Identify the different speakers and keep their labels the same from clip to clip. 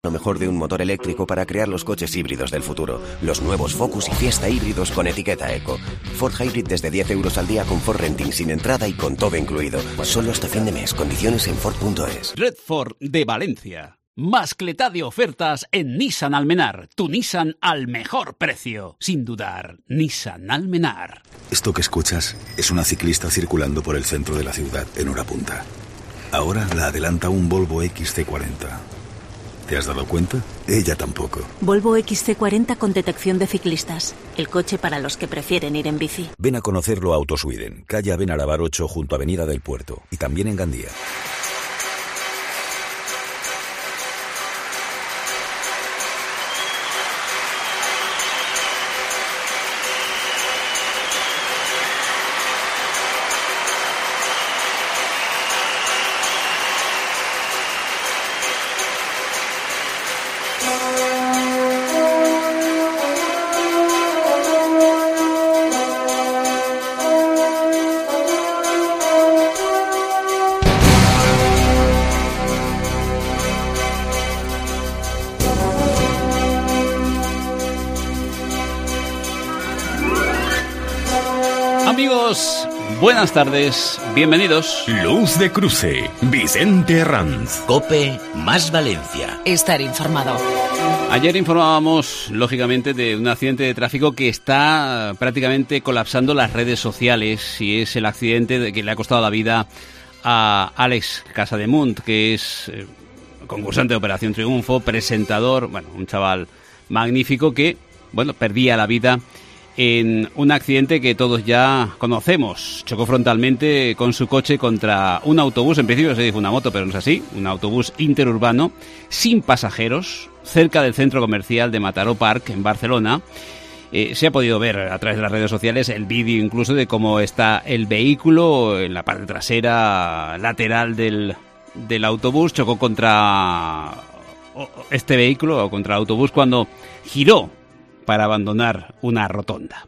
Speaker 1: lo mejor de un motor eléctrico para crear los coches híbridos del futuro. Los nuevos Focus y Fiesta híbridos con etiqueta Eco. Ford Hybrid desde 10 euros al día con Ford Renting sin entrada y con todo incluido. Solo hasta fin de mes. Condiciones en Ford.es.
Speaker 2: Red Ford de Valencia. Mascletá de ofertas en Nissan Almenar. Tu Nissan al mejor precio. Sin dudar, Nissan Almenar.
Speaker 3: Esto que escuchas es una ciclista circulando por el centro de la ciudad en hora punta. Ahora la adelanta un Volvo XC40. ¿Te has dado cuenta? Ella tampoco.
Speaker 4: Volvo XC40 con detección de ciclistas. El coche para los que prefieren ir en bici.
Speaker 3: Ven a conocerlo a Autosweden, calle Benarabar 8 junto a Avenida del Puerto. Y también en Gandía.
Speaker 2: Amigos, buenas tardes, bienvenidos.
Speaker 5: Luz de Cruce, Vicente Herranz.
Speaker 6: COPE más Valencia.
Speaker 7: Estar informado.
Speaker 2: Ayer informábamos, lógicamente, de un accidente de tráfico que está prácticamente colapsando las redes sociales y es el accidente que le ha costado la vida a Àlex Casademunt, que es concursante de Operación Triunfo, presentador, bueno, un chaval magnífico que, bueno, perdía la vida en un accidente que todos ya conocemos. Chocó frontalmente con su coche contra un autobús, en principio se dijo una moto, pero no es así, un autobús interurbano, sin pasajeros, cerca del centro comercial de Mataró Park, en Barcelona. Se ha podido ver a través de las redes sociales el vídeo incluso de cómo está el vehículo en la parte trasera lateral del autobús. Chocó contra este vehículo o contra el autobús cuando giró para abandonar una rotonda.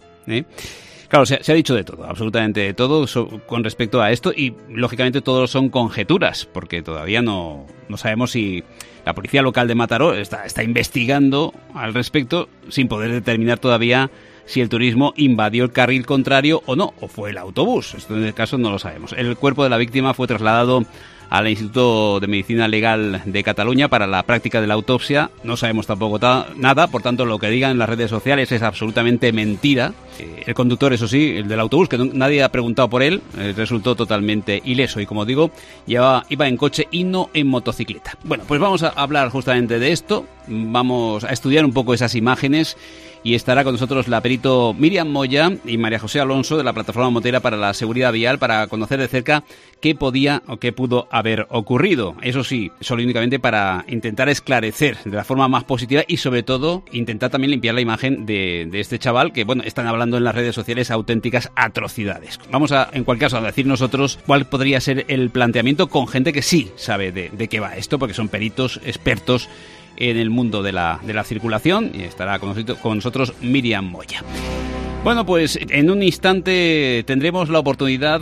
Speaker 2: Claro, se ha dicho de todo, absolutamente de todo con respecto a esto y, lógicamente, todo son conjeturas, porque todavía no sabemos si la policía local de Mataró está investigando al respecto sin poder determinar todavía si el turismo invadió el carril contrario o no, o fue el autobús. Esto en el caso no lo sabemos. El cuerpo de la víctima fue trasladado al Instituto de Medicina Legal de Cataluña para la práctica de la autopsia. No sabemos tampoco nada, por tanto lo que digan en las redes sociales es absolutamente mentira. El conductor, eso sí, el del autobús, que nadie ha preguntado por él, resultó totalmente ileso y, como digo, iba en coche y no en motocicleta. Bueno, pues vamos a hablar justamente de esto, vamos a estudiar un poco esas imágenes y estará con nosotros la perito Miriam Moya y María José Alonso de la Plataforma Motera para la Seguridad Vial para conocer de cerca qué podía o qué pudo haber ocurrido. Eso sí, solo y únicamente para intentar esclarecer de la forma más positiva y, sobre todo, intentar también limpiar la imagen de este chaval que, bueno, están hablando en las redes sociales auténticas atrocidades. Vamos a, en cualquier caso, a decir nosotros cuál podría ser el planteamiento con gente que sí sabe de qué va esto, porque son peritos expertos en el mundo de la circulación, y estará con nosotros Miriam Moya. Bueno, pues en un instante tendremos la oportunidad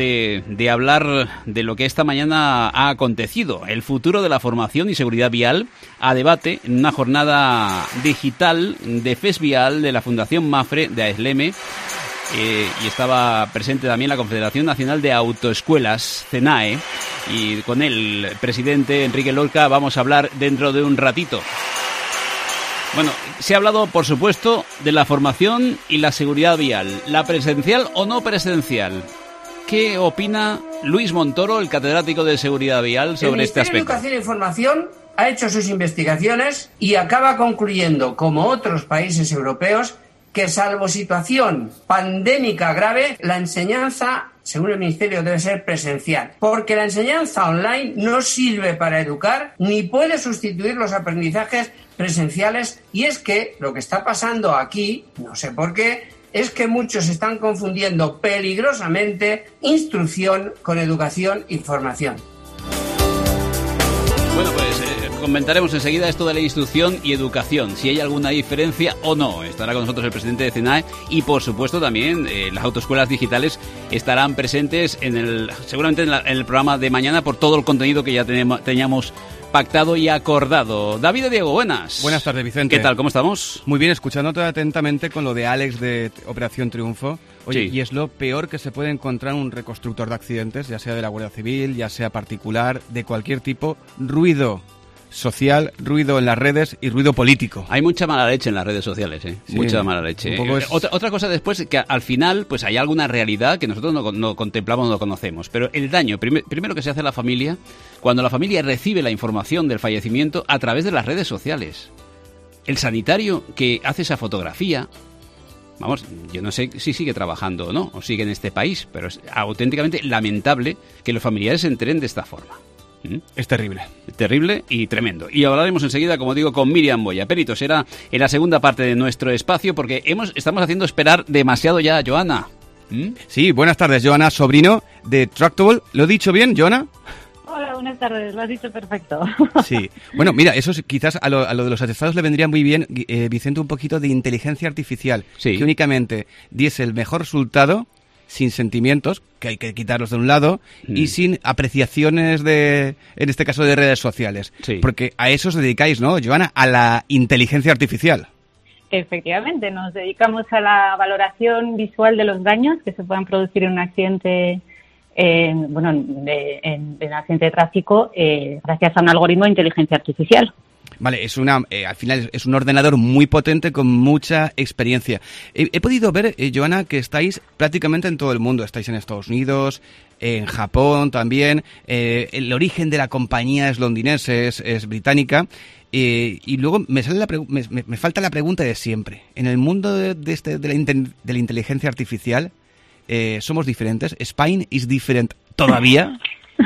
Speaker 2: de hablar de lo que esta mañana ha acontecido, el futuro de la formación y seguridad vial a debate en una jornada digital de FES Vial de la Fundación Mafre de AESLEME. Y estaba presente también la Confederación Nacional de Autoescuelas, CENAE, y con el presidente Enrique Lorca vamos a hablar dentro de un ratito. Bueno, se ha hablado, por supuesto, de la formación y la seguridad vial, la presencial o no presencial. ¿Qué opina Luis Montoro, el catedrático de seguridad vial, sobre este aspecto?
Speaker 8: El Ministerio de Educación e Información ha hecho sus investigaciones y acaba concluyendo, como otros países europeos, que salvo situación pandémica grave, la enseñanza, según el Ministerio, debe ser presencial. Porque la enseñanza online no sirve para educar ni puede sustituir los aprendizajes presenciales. Y es que lo que está pasando aquí, no sé por qué, es que muchos están confundiendo peligrosamente instrucción con educación y formación. Bueno, pues comentaremos enseguida esto de la instrucción y educación, si hay alguna diferencia o no. Estará con nosotros el presidente de CENAE y, por supuesto, también las autoescuelas digitales estarán presentes seguramente en el programa de mañana por todo el contenido que ya teníamos
Speaker 2: pactado y acordado. David y Diego, buenas.
Speaker 7: Buenas tardes, Vicente.
Speaker 2: ¿Qué tal? ¿Cómo estamos?
Speaker 7: Muy bien, escuchándote atentamente con lo de Alex de Operación Triunfo. Oye,
Speaker 2: Sí.
Speaker 7: y es lo peor que se puede encontrar un reconstructor de accidentes, ya sea de la Guardia Civil, ya sea particular, de cualquier tipo. Ruido social, ruido en las redes y ruido político.
Speaker 2: Hay mucha mala leche en las redes sociales, ¿eh?
Speaker 7: Sí,
Speaker 2: Mucha mala leche.
Speaker 7: un poco es-
Speaker 2: Otra cosa después, que al final pues hay alguna realidad que nosotros no contemplamos, no conocemos. Pero el daño, primero que se hace a la familia, cuando la familia recibe la información del fallecimiento a través de las redes sociales. El sanitario que hace esa fotografía, vamos, yo no sé si sigue trabajando o no, o sigue en este país, pero es auténticamente lamentable que los familiares se enteren de esta forma. ¿Mm?
Speaker 7: Es terrible.
Speaker 2: Terrible y tremendo. Y hablaremos enseguida, como digo, con Miriam Boya. Perito, será en la segunda parte de nuestro espacio porque estamos haciendo esperar demasiado ya a Joana. ¿Mm?
Speaker 7: Sí, buenas tardes, Joana, sobrino de Tractable. ¿Lo he dicho bien, Joana?
Speaker 9: Hola, buenas tardes, lo has dicho perfecto.
Speaker 7: Sí. Bueno, mira, eso quizás a lo de los atestados le vendría muy bien, Vicente, un poquito de inteligencia artificial.
Speaker 2: Sí.
Speaker 7: Que únicamente diese el mejor resultado sin sentimientos, que hay que quitarlos de un lado, y sin apreciaciones en este caso, de redes sociales.
Speaker 2: Sí.
Speaker 7: Porque a eso os dedicáis, ¿no, Joana? A la inteligencia artificial.
Speaker 9: Efectivamente, nos dedicamos a la valoración visual de los daños que se puedan producir en un accidente, en un accidente de tráfico, gracias a un algoritmo de inteligencia artificial.
Speaker 7: Vale, al final es un ordenador muy potente con mucha experiencia. He podido ver, Joana, que estáis prácticamente en todo el mundo. Estáis en Estados Unidos, en Japón también. El origen de la compañía es londinense, es británica. Y luego me falta la pregunta de siempre. En el mundo de la inteligencia artificial, ¿somos diferentes? ¿Spain is different todavía?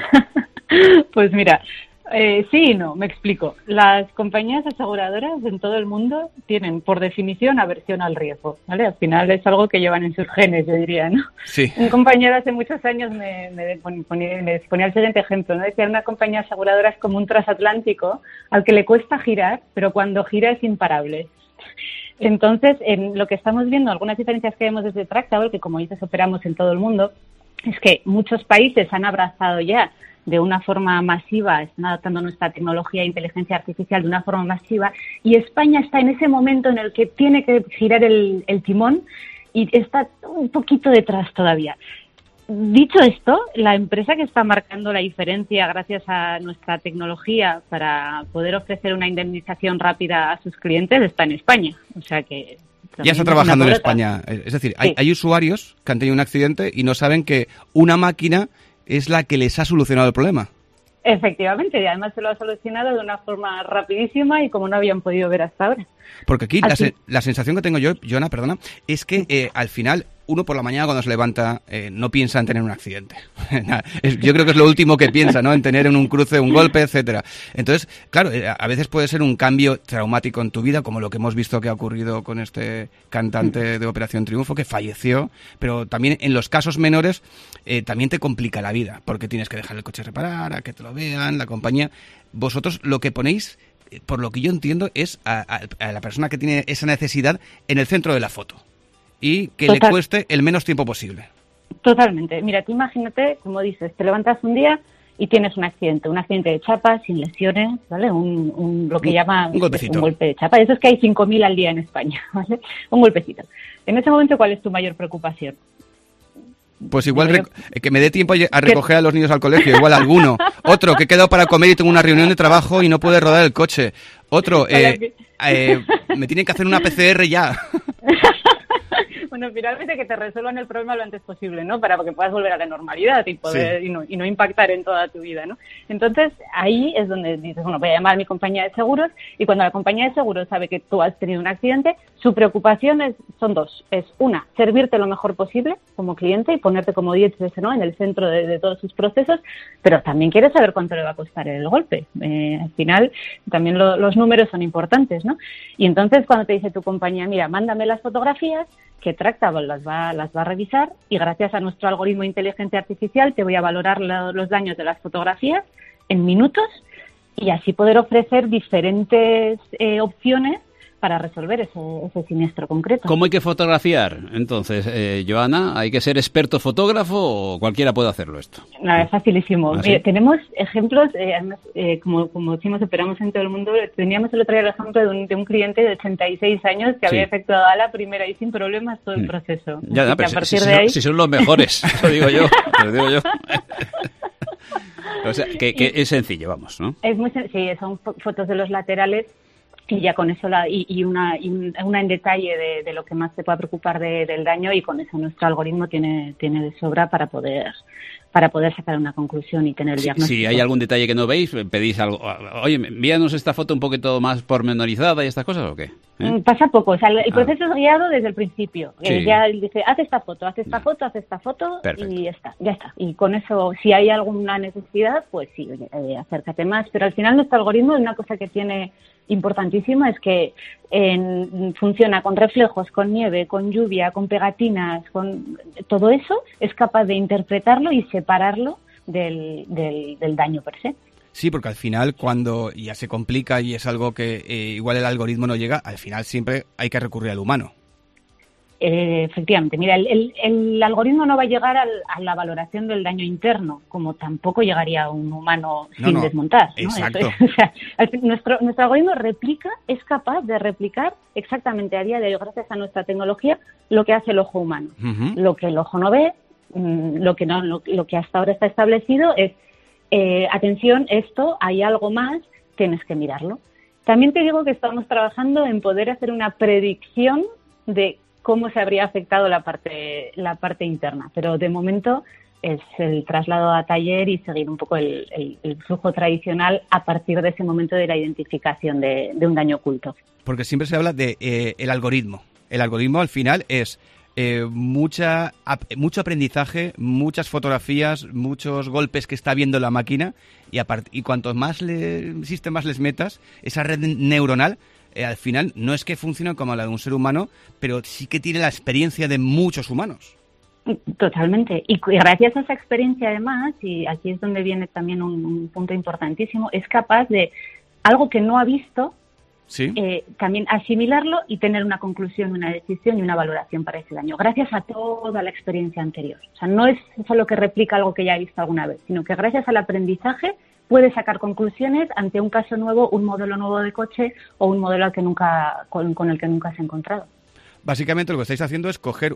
Speaker 9: Pues mira, sí y no, me explico. Las compañías aseguradoras en todo el mundo tienen, por definición, aversión al riesgo, ¿vale? Al final es algo que llevan en sus genes, yo diría, ¿no?
Speaker 7: Sí.
Speaker 9: Un compañero hace muchos años me ponía el siguiente ejemplo, ¿no? Decía, una compañía aseguradora es como un transatlántico al que le cuesta girar, pero cuando gira es imparable. Entonces, en lo que estamos viendo, algunas diferencias que vemos desde Tractable, que como dices operamos en todo el mundo, es que muchos países han abrazado ya de una forma masiva, están adaptando nuestra tecnología de inteligencia artificial de una forma masiva, y España está en ese momento en el que tiene que girar el timón y está un poquito detrás todavía. Dicho esto, la empresa que está marcando la diferencia gracias a nuestra tecnología para poder ofrecer una indemnización rápida a sus clientes está en España. O sea que
Speaker 7: Ya está trabajando en España. Es decir,
Speaker 9: Sí.
Speaker 7: hay usuarios que han tenido un accidente y no saben que una máquina es la que les ha solucionado el problema.
Speaker 9: Efectivamente, y además se lo ha solucionado de una forma rapidísima y como no habían podido ver hasta ahora.
Speaker 7: Porque aquí
Speaker 9: Así.
Speaker 7: la sensación que tengo yo, Joana, perdona, es que al final uno por la mañana cuando se levanta no piensa en tener un accidente. Yo creo que es lo último que piensa, ¿no? En tener en un cruce un golpe, etcétera. Entonces, claro, a veces puede ser un cambio traumático en tu vida, como lo que hemos visto que ha ocurrido con este cantante de Operación Triunfo, que falleció, pero también en los casos menores también te complica la vida, porque tienes que dejar el coche reparar, a que te lo vean, la compañía. Vosotros lo que ponéis, por lo que yo entiendo, es a la persona que tiene esa necesidad en el centro de la foto y que le cueste el menos tiempo posible.
Speaker 9: Totalmente. Mira, tú imagínate, como dices, te levantas un día y tienes un accidente de chapa, sin lesiones, ¿vale? Lo que llama
Speaker 7: un golpecito.
Speaker 9: Un golpe de chapa. Eso es que hay 5.000 al día en España, ¿vale? Un golpecito. En ese momento, ¿cuál es tu mayor preocupación?
Speaker 7: Pues igual que me dé tiempo a recoger a los niños al colegio, igual alguno. Otro, que he quedado para comer y tengo una reunión de trabajo y no puede rodar el coche. Otro, me tienen que hacer una PCR ya.
Speaker 9: Bueno, finalmente que te resuelvan el problema lo antes posible, ¿no? Para que puedas volver a la normalidad y poder y no impactar en toda tu vida, ¿no? Entonces, ahí es donde dices, bueno, voy a llamar a mi compañía de seguros, y cuando la compañía de seguros sabe que tú has tenido un accidente, su preocupación son dos. Es una, servirte lo mejor posible como cliente y ponerte, como dices, ¿no?, en el centro de todos sus procesos, pero también quiere saber cuánto le va a costar el golpe. Al final, también los números son importantes, ¿no? Y entonces, cuando te dice tu compañía, mira, mándame las fotografías, que Tractable las va a revisar, y gracias a nuestro algoritmo de inteligencia artificial te voy a valorar los daños de las fotografías en minutos y así poder ofrecer diferentes opciones para resolver ese siniestro concreto.
Speaker 2: ¿Cómo hay que fotografiar? Entonces, Joana, ¿hay que ser experto fotógrafo o cualquiera puede hacerlo esto?
Speaker 9: No, es facilísimo.
Speaker 2: ¿Ah, sí?
Speaker 9: Tenemos ejemplos, además, como decimos, operamos en todo el mundo. Teníamos el otro día el ejemplo de un cliente de 86 años que había efectuado a la primera y sin problemas todo el proceso.
Speaker 2: Ya, pero si son los mejores, lo digo yo. O sea, que es sencillo, vamos, ¿no?
Speaker 9: Es muy sencillo, son fotos de los laterales y ya con eso una en detalle de lo que más te pueda preocupar del daño, y con eso nuestro algoritmo tiene de sobra para poder sacar una conclusión y tener el diagnóstico.
Speaker 2: Si hay algún detalle que no veis, pedís algo. Oye, envíanos esta foto un poquito más pormenorizada y estas cosas, ¿o qué?
Speaker 9: Pasa poco, o sea, el proceso es guiado desde el principio.
Speaker 2: Sí.
Speaker 9: Ya dice, haz esta foto,
Speaker 2: Perfecto.
Speaker 9: y ya está. Y con eso, si hay alguna necesidad, pues sí, acércate más. Pero al final nuestro algoritmo, una cosa que tiene importantísima es que funciona con reflejos, con nieve, con lluvia, con pegatinas, con todo eso, es capaz de interpretarlo y separarlo del daño per se.
Speaker 7: Sí, porque al final cuando ya se complica y es algo que igual el algoritmo no llega, al final siempre hay que recurrir al humano.
Speaker 9: Efectivamente, mira, el algoritmo no va a llegar a la valoración del daño interno, como tampoco llegaría un humano sin desmontar, ¿no?
Speaker 7: Exacto.
Speaker 9: O sea, nuestro algoritmo es capaz de replicar exactamente a día de hoy, gracias a nuestra tecnología, lo que hace el ojo humano.
Speaker 7: Uh-huh.
Speaker 9: Lo que el ojo no ve, lo que hasta ahora está establecido es atención, esto, hay algo más, tienes que mirarlo. También te digo que estamos trabajando en poder hacer una predicción de cómo se habría afectado la parte interna, pero de momento es el traslado a taller y seguir un poco el flujo tradicional a partir de ese momento de la identificación de un daño oculto.
Speaker 7: Porque siempre se habla de el algoritmo. El algoritmo al final es mucho aprendizaje, muchas fotografías, muchos golpes que está viendo la máquina, y cuanto más sistemas les metas, esa red neuronal, al final no es que funcione como la de un ser humano, pero sí que tiene la experiencia de muchos humanos.
Speaker 9: Totalmente. Y gracias a esa experiencia, además, y aquí es donde viene también un punto importantísimo, es capaz de algo que no ha visto,
Speaker 7: ¿sí?
Speaker 9: También asimilarlo y tener una conclusión, una decisión y una valoración para ese daño, gracias a toda la experiencia anterior. O sea, no es solo que replica algo que ya ha visto alguna vez, sino que gracias al aprendizaje puede sacar conclusiones ante un caso nuevo, un modelo nuevo de coche o un modelo con el que nunca se ha encontrado.
Speaker 7: Básicamente lo que estáis haciendo es coger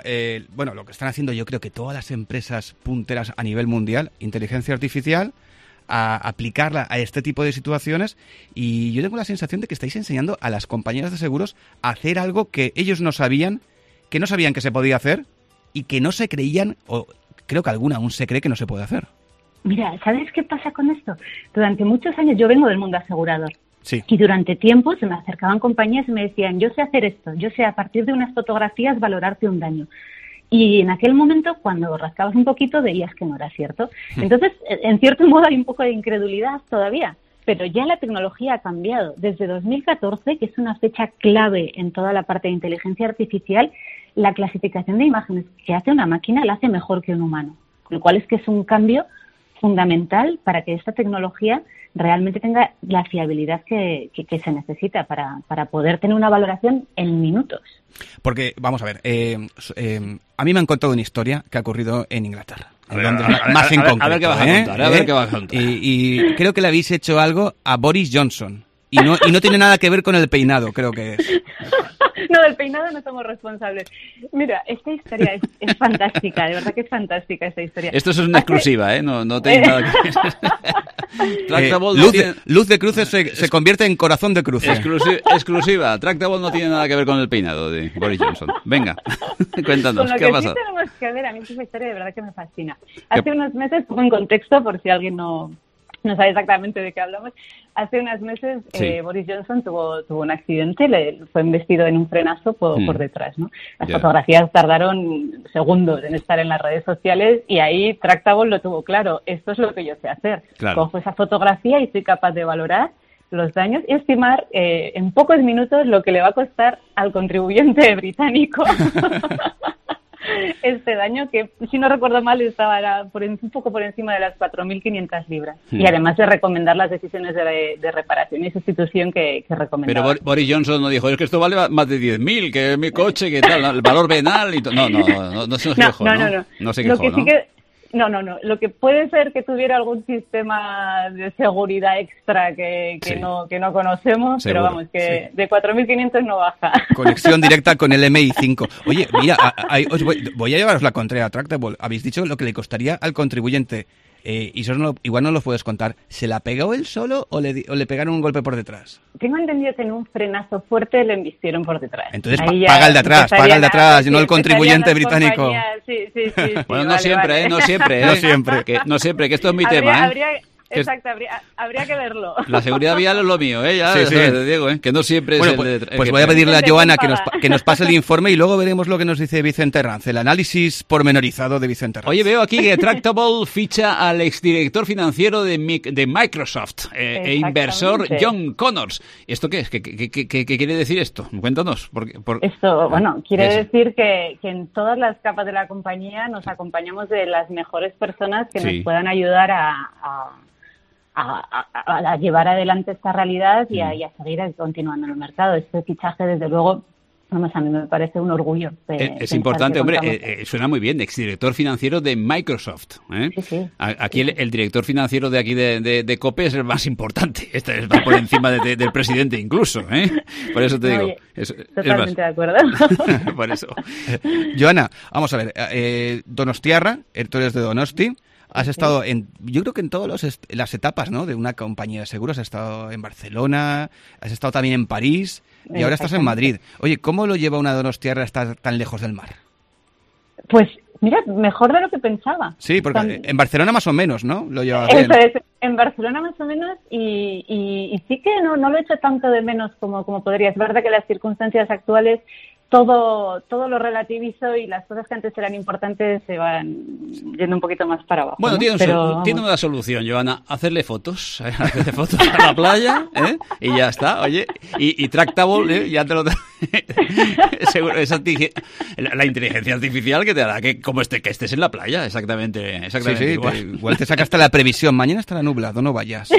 Speaker 7: lo que están haciendo yo creo que todas las empresas punteras a nivel mundial, inteligencia artificial, a aplicarla a este tipo de situaciones, y yo tengo la sensación de que estáis enseñando a las compañías de seguros a hacer algo que ellos no sabían que se podía hacer y que no se creían, o creo que alguna aún se cree que no se puede hacer.
Speaker 9: Mira, ¿sabes qué pasa con esto? Durante muchos años yo vengo del mundo asegurador.
Speaker 7: Sí.
Speaker 9: Y durante tiempo se me acercaban compañías y me decían, yo sé hacer esto, yo sé a partir de unas fotografías valorarte un daño. Y en aquel momento, cuando rascabas un poquito, veías que no era cierto. Entonces, en cierto modo, hay un poco de incredulidad todavía. Pero ya la tecnología ha cambiado. Desde 2014, que es una fecha clave en toda la parte de inteligencia artificial, la clasificación de imágenes que hace una máquina la hace mejor que un humano. Con lo cual es que es un cambio fundamental para que esta tecnología realmente tenga la fiabilidad que se necesita para poder tener una valoración en minutos.
Speaker 7: Porque, vamos a ver, a mí me han contado una historia que ha ocurrido en Inglaterra.
Speaker 2: A ver qué vas a contar, a ver qué vas a contar.
Speaker 7: Y creo que le habéis hecho algo a Boris Johnson. Y no tiene nada que ver con el peinado, creo que es.
Speaker 9: No, del peinado no somos responsables. Mira, esta historia es fantástica, de verdad que es fantástica esta historia.
Speaker 2: Esto es una exclusiva, ¿eh? No tenéis nada que ver.
Speaker 7: Luz de cruces se convierte en corazón de cruces.
Speaker 2: Exclusiva. Tractable no tiene nada que ver con el peinado de Boris Johnson. Venga, cuéntanos, ¿qué ha pasado?
Speaker 9: Sí tenemos que ver, a mí esta historia de verdad que me fascina. Hace unos meses, pongo en contexto por si alguien no sabe exactamente de qué hablamos. Hace unos meses Boris Johnson tuvo un accidente, fue embestido en un frenazo por detrás, ¿no? Las fotografías tardaron segundos en estar en las redes sociales y ahí Tractable lo tuvo claro. Esto es lo que yo sé hacer.
Speaker 2: Claro.
Speaker 9: Cojo esa fotografía y soy capaz de valorar los daños y estimar en pocos minutos lo que le va a costar al contribuyente británico este daño, que si no recuerdo mal estaba un poco por encima de las 4.500 libras. Y además de recomendar las decisiones de reparación y sustitución que recomendaba.
Speaker 2: Pero Boris Johnson no dijo, es que esto vale más de 10.000, que es mi coche, que tal, el valor venal y todo. No se quejó, ¿no? No se quejó, ¿no?
Speaker 9: No. Lo que puede ser que tuviera algún sistema de seguridad extra que no conocemos,
Speaker 2: seguro,
Speaker 9: pero vamos, que de 4.500 no baja.
Speaker 7: Conexión directa con el MI5. Oye, mira, voy a llevaros la contraria Tractable. Habéis dicho lo que le costaría al contribuyente. Y eso igual no lo puedes contar. ¿Se la pegó él solo o le pegaron un golpe por detrás?
Speaker 9: Tengo entendido que en un frenazo fuerte le embistieron por detrás.
Speaker 7: Entonces paga el de atrás, y no el contribuyente británico.
Speaker 9: Sí.
Speaker 2: Bueno, no siempre, no siempre. No siempre, que esto es mi tema.
Speaker 9: Exacto, habría que verlo.
Speaker 2: La seguridad vial es lo mío, ya
Speaker 7: sí.
Speaker 2: Te digo, que no siempre
Speaker 7: bueno,
Speaker 2: es el
Speaker 7: de... Pues voy a pedirle a Joana que nos pase el informe y luego veremos lo que nos dice Vicente Herranz, el análisis pormenorizado de Vicente Herranz.
Speaker 2: Oye, veo aquí que Tractable ficha al exdirector financiero de Microsoft e inversor John Connors. ¿Esto qué es? ¿Qué quiere decir esto? Cuéntanos.
Speaker 9: Esto, quiere decir que en todas las capas de la compañía nos acompañamos de las mejores personas que nos puedan ayudar a llevar adelante esta realidad y a seguir continuando en el mercado. Este fichaje, desde luego, a mí me parece un orgullo.
Speaker 2: Es importante, hombre, suena muy bien, exdirector financiero de Microsoft.
Speaker 9: Sí.
Speaker 2: Aquí el director financiero de aquí de COPE es el más importante. Este está por encima del presidente incluso. Por eso te digo.
Speaker 9: Oye, totalmente de acuerdo.
Speaker 2: Por eso.
Speaker 7: Joana, vamos a ver. Donostiarra, tú eres de Donosti. Has estado yo creo que en todas las etapas, ¿no?, de una compañía de seguros. Has estado en Barcelona, has estado también en París y ahora estás en Madrid. Oye, ¿cómo lo lleva una donostiarra a estar tan lejos del mar?
Speaker 9: Pues mira, mejor de lo que pensaba.
Speaker 7: Sí, porque en Barcelona más o menos, ¿no? Lo lleva
Speaker 9: bien. En Barcelona más o menos y sí que no lo he hecho tanto de menos como podría. Es verdad que las circunstancias actuales todo lo relativizo y las cosas que antes eran importantes se van yendo un poquito más para abajo.
Speaker 2: Bueno,
Speaker 9: ¿no?
Speaker 2: tiene una solución, Joana, hacerle fotos a la playa, y ya está, oye, y Tractable, ya te lo... Seguro, la inteligencia artificial que te hará que estés en la playa, exactamente
Speaker 7: sí,
Speaker 2: igual.
Speaker 7: Igual te saca hasta la previsión, mañana estará nublado, no vayas.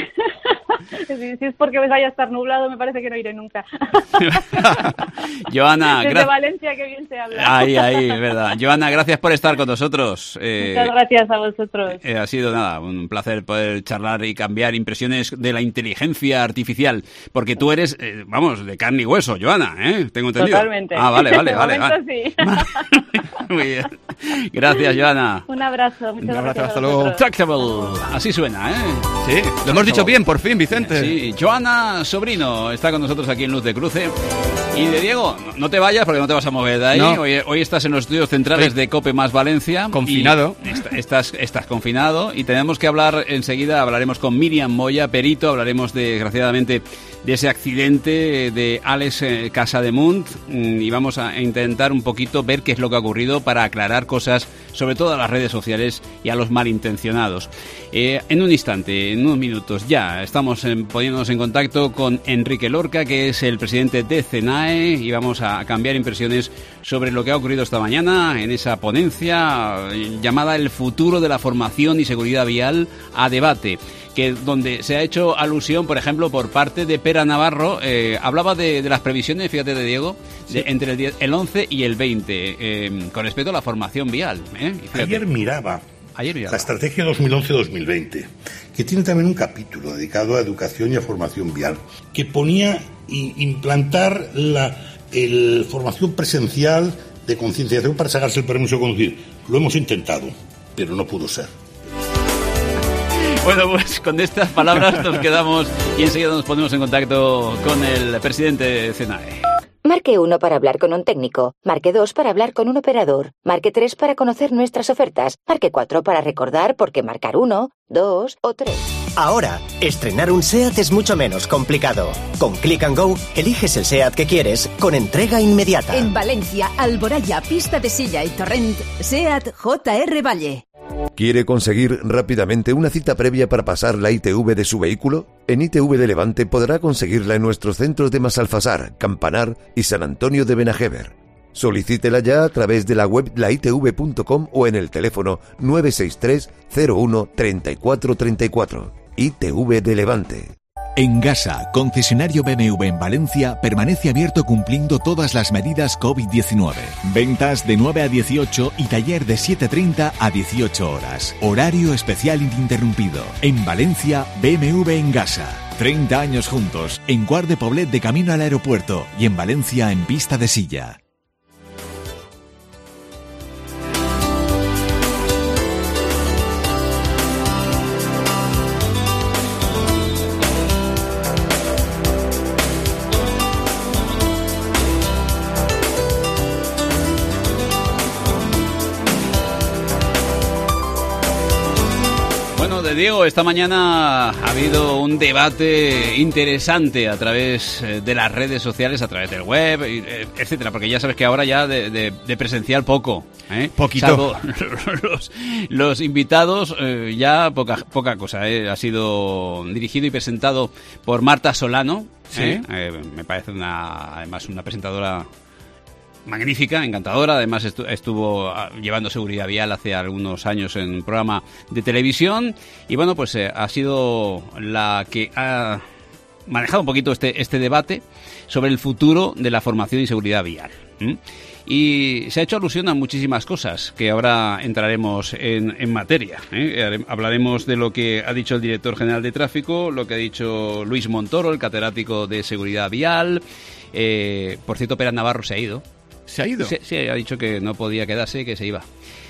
Speaker 9: Si es porque vaya a estar nublado, me parece que no iré nunca.
Speaker 2: Joana,
Speaker 9: desde Valencia, que bien se habla.
Speaker 2: Ahí, es verdad. Joana, gracias por estar con nosotros.
Speaker 9: Muchas gracias a vosotros.
Speaker 2: Ha sido un placer poder charlar y cambiar impresiones de la inteligencia artificial, porque tú eres, de carne y hueso, Joana, tengo entendido.
Speaker 9: Totalmente.
Speaker 2: Vale.
Speaker 9: Sí.
Speaker 2: Muy bien. Gracias, Joana.
Speaker 9: Un abrazo. Muchas gracias.
Speaker 7: Hasta luego.
Speaker 2: Tractable. Así suena,
Speaker 7: Sí, lo hemos dicho bien, por fin, Vicente.
Speaker 2: Sí, Joana Sobrino está con nosotros aquí en Luz de Cruce. Y de Diego, no te vayas porque no te vas a mover de ahí. No. Hoy estás en los estudios centrales de COPE más Valencia.
Speaker 7: Confinado.
Speaker 2: Estás confinado y tenemos que hablar enseguida. Hablaremos con Miriam Moya, perito. Hablaremos desgraciadamente de ese accidente de Alex Casademunt y vamos a intentar un poquito ver qué es lo que ha ocurrido para aclarar cosas, sobre todo a las redes sociales y a los malintencionados. En un instante, en unos minutos ya, estamos poniéndonos en contacto con Enrique Lorca, que es el presidente de CENAE, y vamos a cambiar impresiones sobre lo que ha ocurrido esta mañana en esa ponencia llamada El futuro de la formación y seguridad vial a debate, donde se ha hecho alusión, por ejemplo, por parte de Pera Navarro. Hablaba de las previsiones, fíjate, de Diego, entre el 11 y el 20, con respecto a la formación vial.
Speaker 10: Ayer miraba la estrategia 2011-2020, que tiene también un capítulo dedicado a educación y a formación vial, que ponía implantar la formación presencial de concienciación para sacarse el permiso de conducir. Lo hemos intentado, pero no pudo ser.
Speaker 2: Bueno, pues con estas palabras nos quedamos y enseguida nos ponemos en contacto con el presidente de CENAE.
Speaker 11: Marque 1 para hablar con un técnico. Marque 2 para hablar con un operador. Marque 3 para conocer nuestras ofertas. Marque 4 para recordar por qué marcar 1, 2 o 3.
Speaker 12: Ahora, estrenar un SEAT es mucho menos complicado. Con Click & Go, eliges el SEAT que quieres con entrega inmediata.
Speaker 13: En Valencia, Alboraya, Pista de Silla y Torrent, SEAT JR Valle.
Speaker 14: ¿Quiere conseguir rápidamente una cita previa para pasar la ITV de su vehículo? En ITV de Levante podrá conseguirla en nuestros centros de Massalfassar, Campanar y San Antonio de Benajever. Solicítela ya a través de la web laitv.com o en el teléfono 963 01 34 34. ITV de Levante.
Speaker 15: Engasa, concesionario BMW en Valencia, permanece abierto cumpliendo todas las medidas COVID-19. Ventas de 9 a 18 y taller de 7:30 a 18 horas. Horario especial ininterrumpido. En Valencia, BMW Engasa. 30 años juntos, en Quart de Poblet de camino al aeropuerto y en Valencia en Pista de Silla.
Speaker 2: Diego, esta mañana ha habido un debate interesante a través de las redes sociales, a través del web, etcétera, porque ya sabes que ahora ya de presencial poco,
Speaker 7: Poquito.
Speaker 2: Salvo los invitados, ya poca cosa, Ha sido dirigido y presentado por Marta Solano,
Speaker 7: ¿sí?
Speaker 2: Me parece además una presentadora magnífica, encantadora. Además estuvo llevando seguridad vial hace algunos años en un programa de televisión y bueno, pues ha sido la que ha manejado un poquito este debate sobre el futuro de la formación y seguridad vial. Y se ha hecho alusión a muchísimas cosas que ahora entraremos en materia. Hablaremos de lo que ha dicho el director general de tráfico, lo que ha dicho Luis Montoro, el catedrático de seguridad vial. Por cierto, Pera Navarro se ha ido.
Speaker 7: ¿Se ha ido?
Speaker 2: Sí, ha dicho que no podía quedarse y que se iba.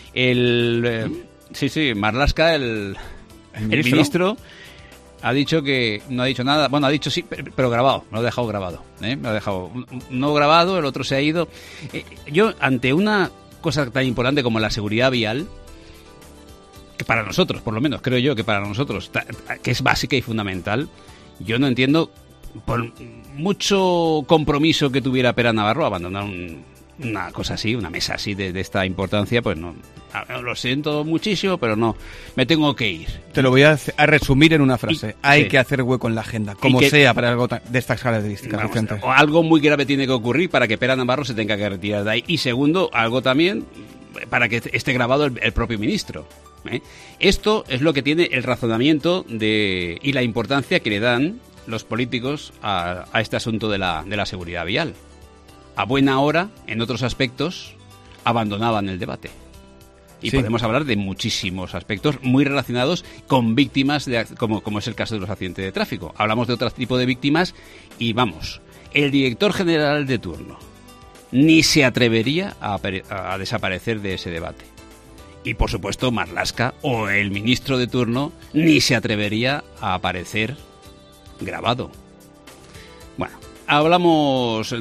Speaker 2: Marlaska, el ministro, ha dicho que no ha dicho nada. Bueno, ha dicho sí, pero grabado. Me lo ha dejado grabado. Me lo ha dejado no grabado, el otro se ha ido. Yo, ante una cosa tan importante como la seguridad vial, que para nosotros, por lo menos, creo yo que para nosotros, que es básica y fundamental, yo no entiendo, por mucho compromiso que tuviera Pera Navarro, abandonar una cosa así, una mesa así de esta importancia, pues no, lo siento muchísimo, pero no, me tengo que ir.
Speaker 7: Te lo voy a resumir en una frase. Hay que hacer hueco en la agenda, como sea, para algo de estas características.
Speaker 2: O algo muy grave tiene que ocurrir para que Pera Navarro se tenga que retirar de ahí. Y segundo, algo también para que esté grabado el propio ministro. Esto es lo que tiene el razonamiento y la importancia que le dan los políticos a este asunto de la seguridad vial. A buena hora, en otros aspectos, abandonaban el debate. Y podemos hablar de muchísimos aspectos muy relacionados con víctimas, como es el caso de los accidentes de tráfico. Hablamos de otro tipo de víctimas y vamos, el director general de turno ni se atrevería a desaparecer de ese debate. Y por supuesto Marlaska o el ministro de turno ni se atrevería a aparecer grabado. Bueno, hablamos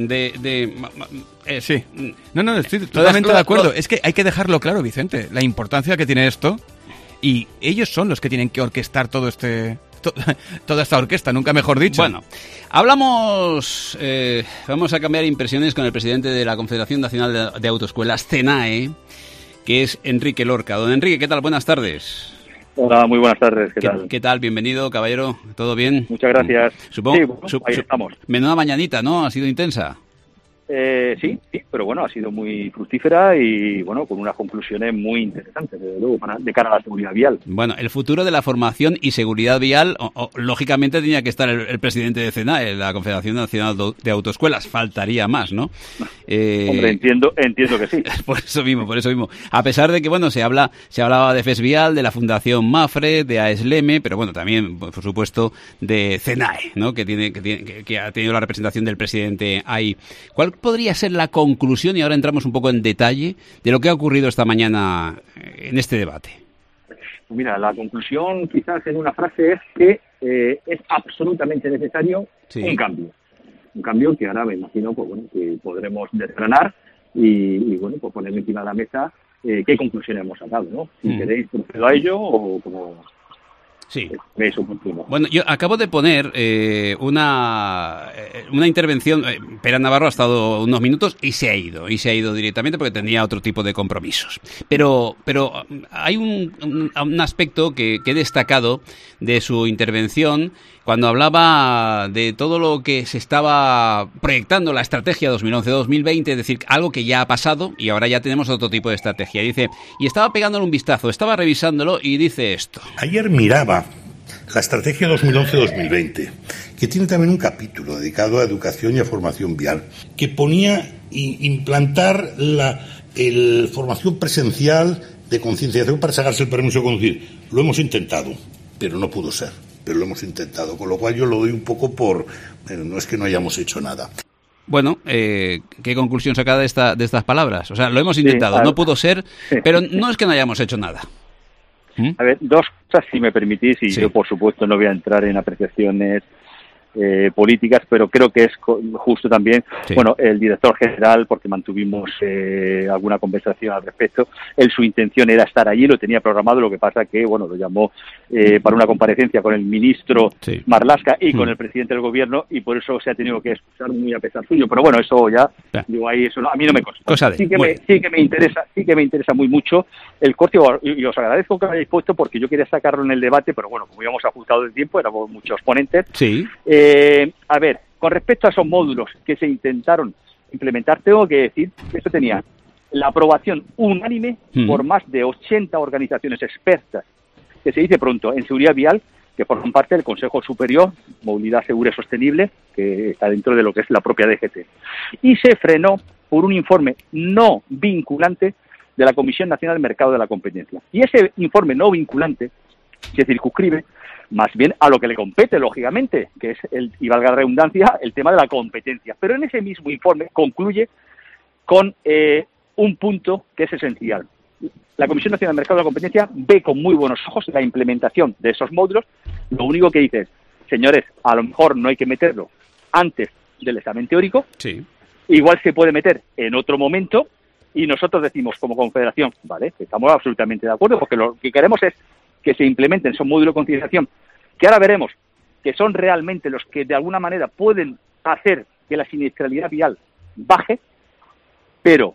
Speaker 7: sí. No, estoy totalmente de acuerdo. Es que hay que dejarlo claro, Vicente, la importancia que tiene esto, y ellos son los que tienen que orquestar toda esta orquesta, nunca mejor dicho.
Speaker 2: Bueno, hablamos, vamos a cambiar impresiones con el presidente de la Confederación Nacional de Autoescuelas, CENAE, que es Enrique Lorca. Don Enrique, ¿qué tal? Buenas tardes.
Speaker 16: Hola, muy buenas tardes. ¿Qué
Speaker 2: tal? Bienvenido, caballero. ¿Todo bien?
Speaker 16: Muchas gracias.
Speaker 2: Supongo,
Speaker 16: ahí estamos.
Speaker 2: Menuda mañanita, ¿no? ¿Ha sido intensa?
Speaker 16: Sí, pero bueno, ha sido muy fructífera y bueno, con unas conclusiones muy interesantes, desde luego, de cara a la seguridad vial.
Speaker 2: Bueno, el futuro de la formación y seguridad vial, lógicamente tenía que estar el presidente de CENAE, la Confederación Nacional de Autoescuelas, faltaría más, ¿no?
Speaker 16: Hombre, entiendo que sí.
Speaker 2: Por eso mismo. A pesar de que, bueno, se hablaba de FESVIAL, de la Fundación MAFRE, de AESLEME, pero bueno, también, por supuesto, de CENAE, ¿no? Que ha tenido la representación del presidente ahí. ¿Cuál podría ser la conclusión, y ahora entramos un poco en detalle, de lo que ha ocurrido esta mañana en este debate?
Speaker 16: Mira, la conclusión quizás en una frase es que es absolutamente necesario un cambio. Un cambio que ahora me imagino que podremos desgranar y bueno, pues poner encima de la mesa qué conclusiones hemos sacado, ¿no? Si queréis procedo a ello o como...
Speaker 2: Sí. Bueno, yo acabo de poner una intervención. Pera Navarro ha estado unos minutos y se ha ido directamente porque tenía otro tipo de compromisos. Pero hay un aspecto que he destacado de su intervención cuando hablaba de todo lo que se estaba proyectando, la estrategia 2011-2020, es decir, algo que ya ha pasado y ahora ya tenemos otro tipo de estrategia. Dice, y estaba pegándole un vistazo, estaba revisándolo y dice esto.
Speaker 10: Ayer miraba la estrategia 2011-2020, que tiene también un capítulo dedicado a educación y a formación vial, que ponía implantar la formación presencial de concienciación para sacarse el permiso de conducir. Lo hemos intentado, pero no pudo ser. Pero lo hemos intentado, con lo cual yo lo doy un poco por... Bueno, no es que no hayamos hecho nada.
Speaker 2: Bueno, ¿qué conclusión saca de estas palabras? O sea, lo hemos intentado, no pudo ser, pero no es que no hayamos hecho nada.
Speaker 16: A ver, dos cosas, si me permitís, y yo, por supuesto, no voy a entrar en apreciaciones políticas, pero creo que es justo también, bueno, el director general, porque mantuvimos alguna conversación al respecto, su intención era estar allí, lo tenía programado, lo que pasa que, bueno, lo llamó para una comparecencia con el ministro Marlaska y con el presidente del gobierno, y por eso se ha tenido que excusar muy a pesar suyo, pero bueno, eso ya, digo, ahí eso no, a mí no me consta. Sí que me interesa muy mucho el corte, y os agradezco que lo hayáis puesto, porque yo quería sacarlo en el debate, pero bueno, como íbamos ajustado de tiempo, éramos muchos ponentes. A ver, con respecto a esos módulos que se intentaron implementar, tengo que decir que eso tenía la aprobación unánime por más de 80 organizaciones expertas, que se dice pronto, en seguridad vial, que forman parte del Consejo Superior Movilidad Segura y Sostenible, que está dentro de lo que es la propia DGT. Y se frenó por un informe no vinculante de la Comisión Nacional del Mercado de la Competencia. Y ese informe no vinculante se circunscribe más bien a lo que le compete, lógicamente, que es, y valga la redundancia, el tema de la competencia. Pero en ese mismo informe concluye con un punto que es esencial. La Comisión Nacional del Mercado de la Competencia ve con muy buenos ojos la implementación de esos módulos. Lo único que dice es, señores, a lo mejor no hay que meterlo antes del examen teórico, igual se puede meter en otro momento, y nosotros decimos como confederación, vale, estamos absolutamente de acuerdo, porque lo que queremos es que se implementen esos módulos de concienciación, que ahora veremos que son realmente los que de alguna manera pueden hacer que la siniestralidad vial baje, pero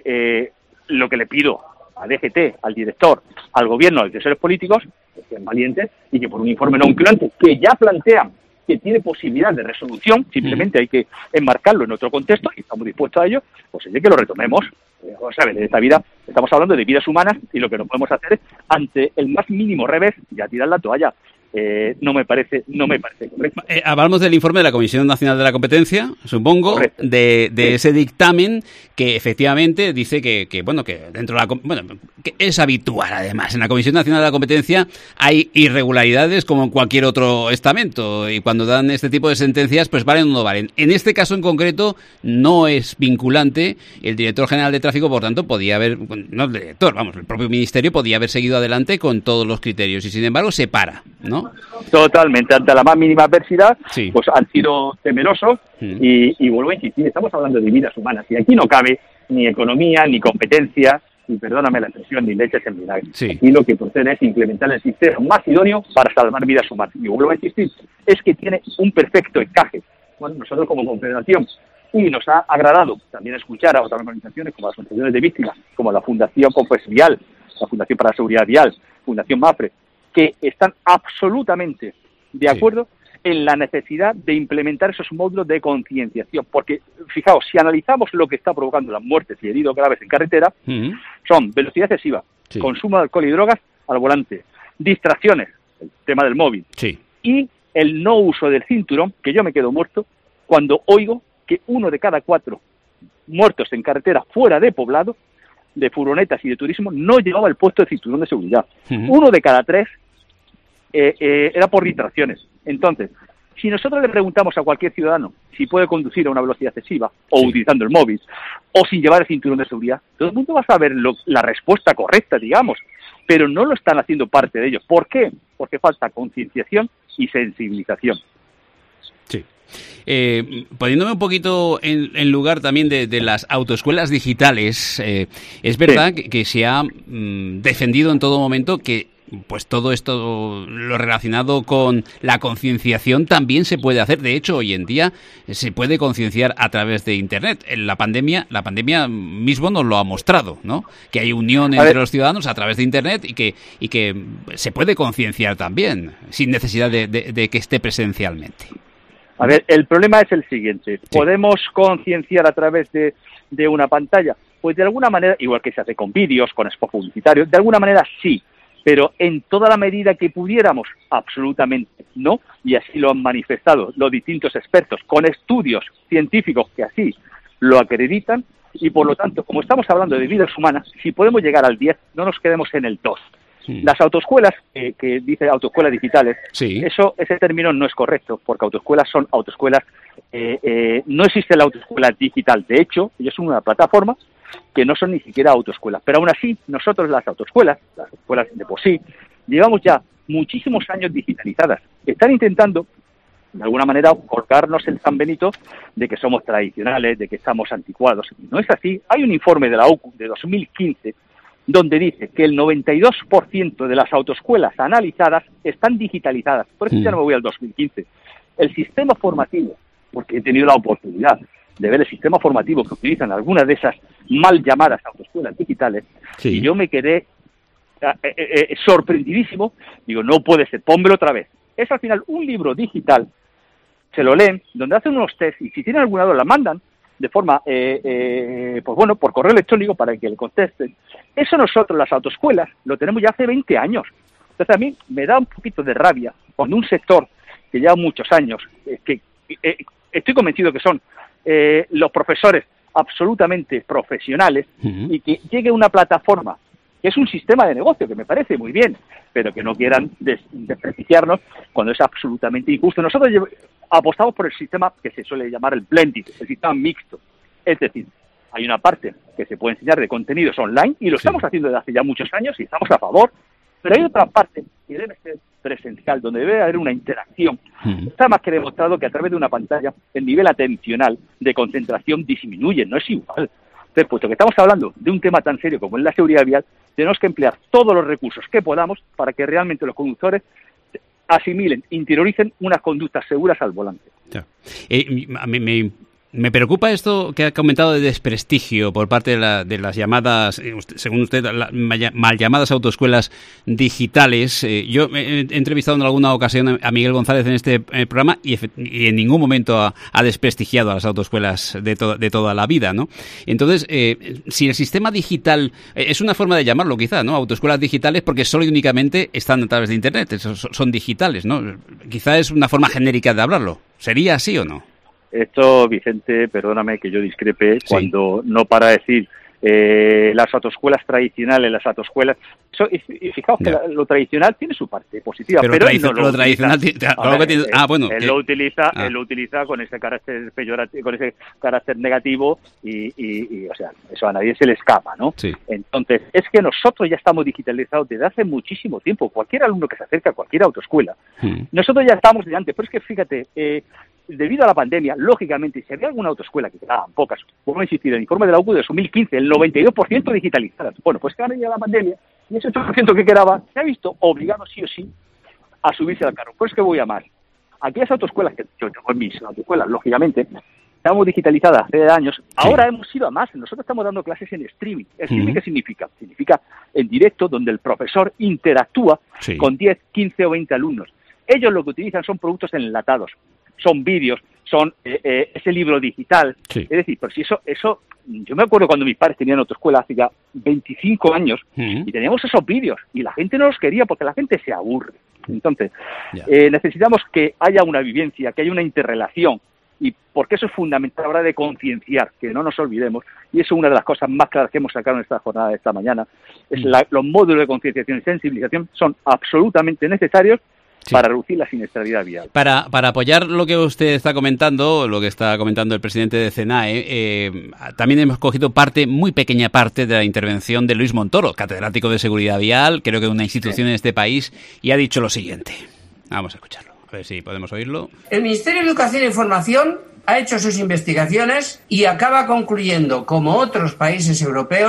Speaker 16: lo que le pido a DGT, al director, al gobierno, a los asesores políticos, que sean valientes y que por un informe no vinculante, que ya plantean que tiene posibilidad de resolución, simplemente hay que enmarcarlo en otro contexto y estamos dispuestos a ello, pues es de que lo retomemos. ¿Sabes? En esta vida estamos hablando de vidas humanas y lo que no podemos hacer es, ante el más mínimo revés, ya tirar la toalla. No me parece correcto.
Speaker 2: Hablamos del informe de la Comisión Nacional de la Competencia, supongo, de ese dictamen que efectivamente dice que dentro de que es habitual, además, en la Comisión Nacional de la Competencia hay irregularidades como en cualquier otro estamento, y cuando dan este tipo de sentencias, pues valen o no valen. En este caso en concreto no es vinculante. El director general de tráfico, por tanto, podía haber, no el director, el propio ministerio podía haber seguido adelante con todos los criterios, y sin embargo se para, ¿no?
Speaker 16: Totalmente, ante la más mínima adversidad, pues han sido temerosos y vuelvo a insistir, estamos hablando de vidas humanas y aquí no cabe ni economía, ni competencia, y perdóname la expresión, ni leches en vinagre. Aquí lo que procede es implementar el sistema más idóneo para salvar vidas humanas. Y vuelvo a insistir, es que tiene un perfecto encaje. Bueno, nosotros como confederación, y nos ha agradado también escuchar a otras organizaciones como las asociaciones de víctimas, como la Fundación Compes Vial, la Fundación para la Seguridad Vial, Fundación MAPRE, que están absolutamente de acuerdo en la necesidad de implementar esos módulos de concienciación, porque fijaos, si analizamos lo que está provocando las muertes y heridos graves en carretera, son velocidad excesiva, consumo de alcohol y drogas al volante, distracciones, el tema del móvil, y el no uso del cinturón, que yo me quedo muerto cuando oigo que 1 de cada 4 muertos en carretera fuera de poblado, de furgonetas y de turismo, no llevaba el puesto de cinturón de seguridad. 1 de cada 3 era por distracciones. Entonces, si nosotros le preguntamos a cualquier ciudadano si puede conducir a una velocidad excesiva o utilizando el móvil o sin llevar el cinturón de seguridad, todo el mundo va a saber la respuesta correcta, digamos, pero no lo están haciendo parte de ellos. ¿Por qué? Porque falta concienciación y sensibilización.
Speaker 2: Poniéndome un poquito en lugar también de las autoescuelas digitales, es verdad que se ha defendido en todo momento que pues todo esto, lo relacionado con la concienciación, también se puede hacer. De hecho, hoy en día se puede concienciar a través de Internet. La pandemia mismo nos lo ha mostrado, ¿no? Que hay unión entre los ciudadanos a través de Internet y que se puede concienciar también, sin necesidad de que esté presencialmente.
Speaker 16: A ver, el problema es el siguiente. Sí. ¿Podemos concienciar a través de una pantalla? Pues de alguna manera, igual que se hace con vídeos, con spots publicitarios, de alguna manera sí, pero en toda la medida que pudiéramos, absolutamente no, y así lo han manifestado los distintos expertos, con estudios científicos que así lo acreditan, y por lo tanto, como estamos hablando de vidas humanas, si podemos llegar al 10, no nos quedemos en el 2. Las autoescuelas, que dice autoescuelas digitales, ese término no es correcto, porque autoescuelas son autoescuelas, no existe la autoescuela digital, de hecho, ellos son una plataforma que no son ni siquiera autoescuelas, pero aún así, nosotros las escuelas de por sí, llevamos ya muchísimos años digitalizadas, están intentando, de alguna manera, colgarnos el San Benito de que somos tradicionales, de que estamos anticuados, no es así. Hay un informe de la OCU de 2015 donde dice que el 92% de las autoescuelas analizadas están digitalizadas. Por eso ya no me voy al 2015. El sistema formativo, porque he tenido la oportunidad de ver el sistema formativo que utilizan algunas de esas mal llamadas autoescuelas digitales, y yo me quedé sorprendidísimo. Digo, no puede ser, pónmelo otra vez. Es al final un libro digital, se lo leen, donde hacen unos test, y si tienen alguna duda la mandan de forma, pues bueno, por correo electrónico para que le contesten. Eso nosotros, las autoescuelas, lo tenemos ya hace 20 años. Entonces a mí me da un poquito de rabia cuando un sector que lleva muchos años, que estoy convencido que son los profesores absolutamente profesionales, y que llegue una plataforma que es un sistema de negocio que me parece muy bien, pero que no quieran desprestigiarnos cuando es absolutamente injusto. Nosotros apostamos por el sistema que se suele llamar el blended, el sistema mixto. Es decir, hay una parte que se puede enseñar de contenidos online, y lo estamos haciendo desde hace ya muchos años y estamos a favor, pero hay otra parte que debe ser presencial, donde debe haber una interacción. Está más que demostrado que a través de una pantalla el nivel atencional de concentración disminuye, no es igual. Entonces, puesto que estamos hablando de un tema tan serio como es la seguridad vial, tenemos que emplear todos los recursos que podamos para que realmente los conductores asimilen, interioricen unas conductas seguras al volante.
Speaker 2: Ya. Me preocupa esto que ha comentado de desprestigio por parte de las llamadas, según usted, mal llamadas autoescuelas digitales. Yo he entrevistado en alguna ocasión a Miguel González en este programa y en ningún momento ha desprestigiado a las autoescuelas de toda la vida, ¿no? Entonces, si el sistema digital es una forma de llamarlo, quizá, ¿no? Autoescuelas digitales, porque solo y únicamente están a través de Internet, son digitales, ¿no? Quizá es una forma genérica de hablarlo. ¿Sería así o no?
Speaker 16: Esto, Vicente, perdóname que yo discrepe, cuando no para decir las autoescuelas tradicionales, las autoescuelas... Fijaos que lo tradicional tiene su parte positiva, pero él no lo tradicional él lo utiliza con ese carácter peyorativo, con ese carácter negativo y o sea, eso a nadie se le escapa, ¿no? Sí. Entonces, es que nosotros ya estamos digitalizados desde hace muchísimo tiempo. Cualquier alumno que se acerca a cualquier autoescuela, nosotros ya estamos delante, pero es que fíjate... debido a la pandemia, lógicamente, si había alguna autoescuela, que quedaban pocas, vuelvo a insistir, el informe de la OCU de 2015, el 92% digitalizadas. Bueno, pues que ahora llega la pandemia, y ese 8% que quedaba se ha visto obligado sí o sí a subirse al carro. Pues que voy a más. Aquellas autoescuelas, que yo tengo en mis autoescuelas, lógicamente, estamos digitalizadas hace años, ahora hemos ido a más. Nosotros estamos dando clases en streaming. ¿Streaming qué significa? Significa en directo, donde el profesor interactúa con 10, 15 o 20 alumnos. Ellos lo que utilizan son productos enlatados, son vídeos, son ese libro digital. Es decir, pero si eso, yo me acuerdo cuando mis padres tenían autoescuela hace ya 25 años y teníamos esos vídeos y la gente no los quería porque la gente se aburre. Entonces, necesitamos que haya una vivencia, que haya una interrelación, y porque eso es fundamental a la hora de concienciar, que no nos olvidemos, y eso es una de las cosas más claras que hemos sacado en esta jornada de esta mañana, es los módulos de concienciación y sensibilización son absolutamente necesarios para reducir la siniestralidad vial.
Speaker 2: Para apoyar lo que usted está comentando, lo que está comentando el presidente de CENAE, también hemos cogido muy pequeña parte de la intervención de Luis Montoro, catedrático de Seguridad Vial, creo que de una institución en este país, y ha dicho lo siguiente. Vamos a escucharlo, a ver si podemos oírlo.
Speaker 8: El Ministerio de Educación e Información ha hecho sus investigaciones y acaba concluyendo, como otros países europeos,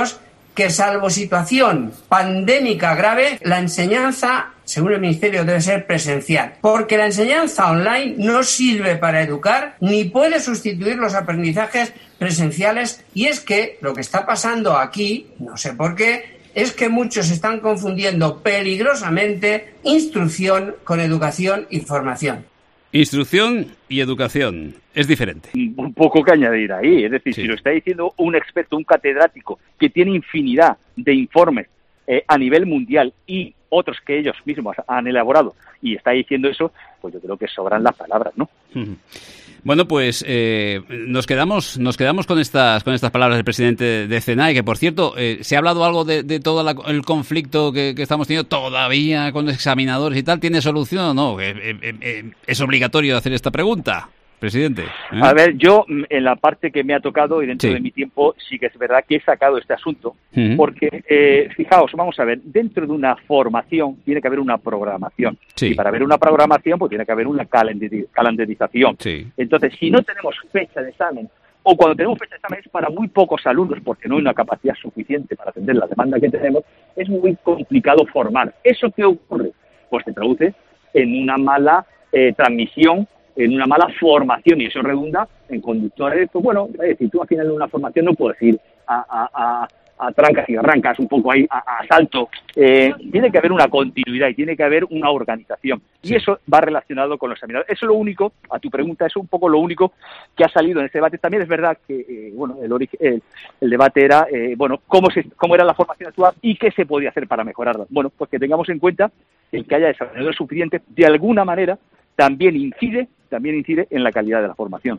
Speaker 8: que salvo situación pandémica grave, la enseñanza, según el Ministerio, debe ser presencial, porque la enseñanza online no sirve para educar ni puede sustituir los aprendizajes presenciales. Y es que lo que está pasando aquí, no sé por qué, es que muchos están confundiendo peligrosamente instrucción con educación y formación.
Speaker 2: Instrucción y educación es diferente.
Speaker 16: Un poco que añadir ahí, es decir, si lo está diciendo un experto, un catedrático que tiene infinidad de informes a nivel mundial y otros que ellos mismos han elaborado y está diciendo eso, pues yo creo que sobran las palabras, ¿no?
Speaker 2: Bueno, pues nos quedamos con estas palabras del presidente de CNAE, que por cierto, ¿se ha hablado algo de todo el conflicto que estamos teniendo todavía con examinadores y tal? ¿Tiene solución o no? Es obligatorio hacer esta pregunta, presidente.
Speaker 16: A ver, yo en la parte que me ha tocado y dentro de mi tiempo sí que es verdad que he sacado este asunto, porque fijaos, vamos a ver, dentro de una formación tiene que haber una programación y para haber una programación pues tiene que haber una calendarización. Entonces, si no tenemos fecha de examen o cuando tenemos fecha de examen es para muy pocos alumnos porque no hay una capacidad suficiente para atender la demanda que tenemos, es muy complicado formar. ¿Eso qué ocurre? Pues se traduce en una mala transmisión, en una mala formación, y eso redunda en conductores. Pues bueno, es decir, tú al final de una formación no puedes ir a trancas y arrancas, un poco ahí a salto. Tiene que haber una continuidad y tiene que haber una organización. Y eso va relacionado con los examinadores. Eso es lo único, a tu pregunta, es un poco lo único que ha salido en este debate. También es verdad que el debate era cómo era la formación actual y qué se podía hacer para mejorarla. Bueno, pues que tengamos en cuenta el que haya examinadores suficientes, de alguna manera, también incide en la calidad de la formación.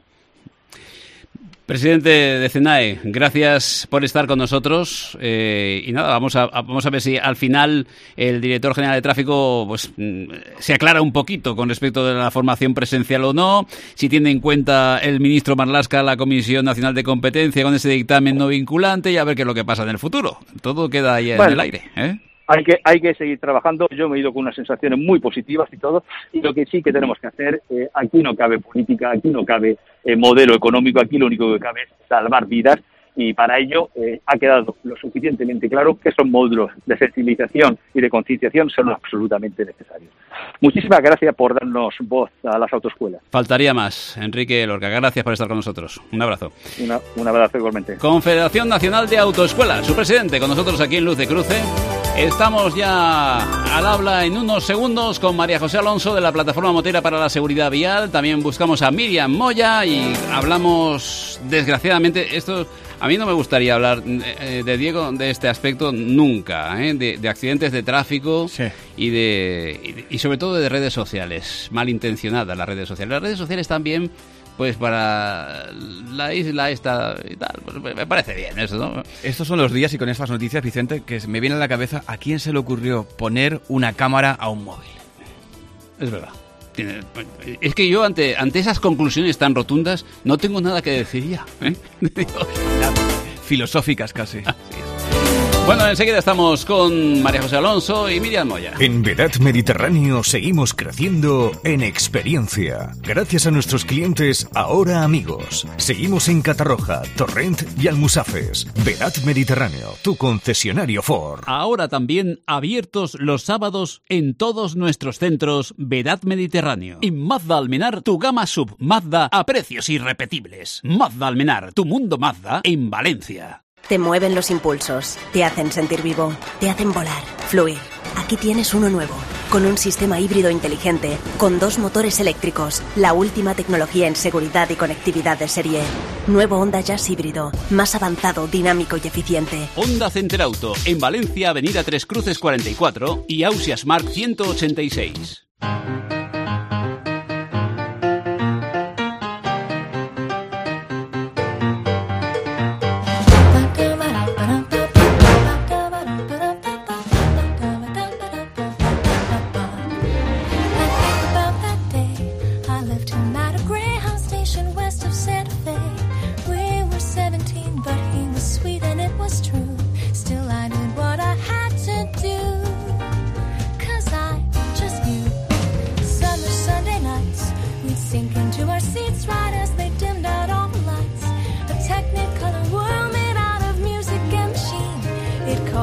Speaker 2: Presidente de CNAE, gracias por estar con nosotros y nada, vamos a ver si al final el director general de tráfico pues se aclara un poquito con respecto de la formación presencial o no, si tiene en cuenta el ministro Marlaska la Comisión Nacional de Competencia con ese dictamen no vinculante y a ver qué es lo que pasa en el futuro. Todo queda ahí en el aire, ¿eh?
Speaker 16: Hay que seguir trabajando. Yo me he ido con unas sensaciones muy positivas y todo, y lo que sí que tenemos que hacer, aquí no cabe política, aquí no cabe modelo económico, aquí lo único que cabe es salvar vidas, y para ello ha quedado lo suficientemente claro que esos módulos de sensibilización y de concienciación son absolutamente necesarios. Muchísimas gracias por darnos voz a las autoescuelas.
Speaker 2: Faltaría más. Enrique Lorca, gracias por estar con nosotros. Un abrazo.
Speaker 16: Un abrazo igualmente.
Speaker 2: Confederación Nacional de Autoescuelas, su presidente con nosotros aquí en Luz de Cruce. Estamos ya al habla en unos segundos con María José Alonso de la Plataforma Motera para la Seguridad Vial. También buscamos a Miriam Moya y hablamos, desgraciadamente, a mí no me gustaría hablar de Diego de este aspecto nunca, de accidentes de tráfico y sobre todo de redes sociales, malintencionadas las redes sociales. Las redes sociales también, pues para la isla esta y tal, pues me parece bien eso, ¿no?
Speaker 7: Estos son los días y con estas noticias, Vicente, que me viene a la cabeza a quién se le ocurrió poner una cámara a un móvil.
Speaker 2: Es verdad. Es que yo ante esas conclusiones tan rotundas no tengo nada que decir ya, ¿eh?
Speaker 7: Filosóficas casi.
Speaker 2: Así es. Bueno, enseguida estamos con María José Alonso y Miriam Moya.
Speaker 15: En Vedat Mediterráneo seguimos creciendo en experiencia. Gracias a nuestros clientes, ahora amigos. Seguimos en Catarroja, Torrent y Almusafes. Vedat Mediterráneo, tu concesionario Ford.
Speaker 2: Ahora también abiertos los sábados en todos nuestros centros Vedat Mediterráneo. Y Mazda Almenar, tu gama sub Mazda a precios irrepetibles. Mazda Almenar, tu mundo Mazda en Valencia.
Speaker 17: Te mueven los impulsos, te hacen sentir vivo, te hacen volar, fluir. Aquí tienes uno nuevo, con un sistema híbrido inteligente, con 2 motores eléctricos, la última tecnología en seguridad y conectividad de serie. Nuevo Honda Jazz híbrido, más avanzado, dinámico y eficiente.
Speaker 2: Honda Center Auto, en Valencia, Avenida Tres Cruces 44 y Ausias Mark 186.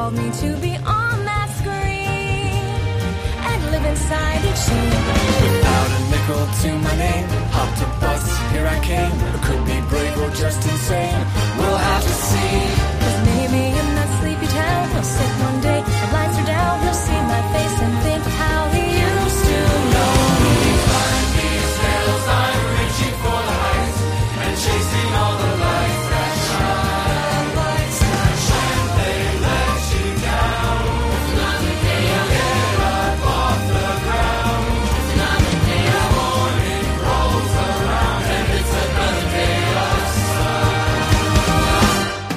Speaker 18: called me to be on that screen and live inside each scene. Without a nickel to my name, hopped a bus, here I came. I could be brave or just insane, we'll have to see. 'Cause maybe in that sleepy town, he'll sit one day, the lights are down, he'll see my face and think of how he used to know me. Climb these hills, I'm reaching for the heights and chasing all the lights that shine. Lights that shine, they let you down. It's not the day you get up off the ground. It's not the day the morning rolls around and it's another day of sun.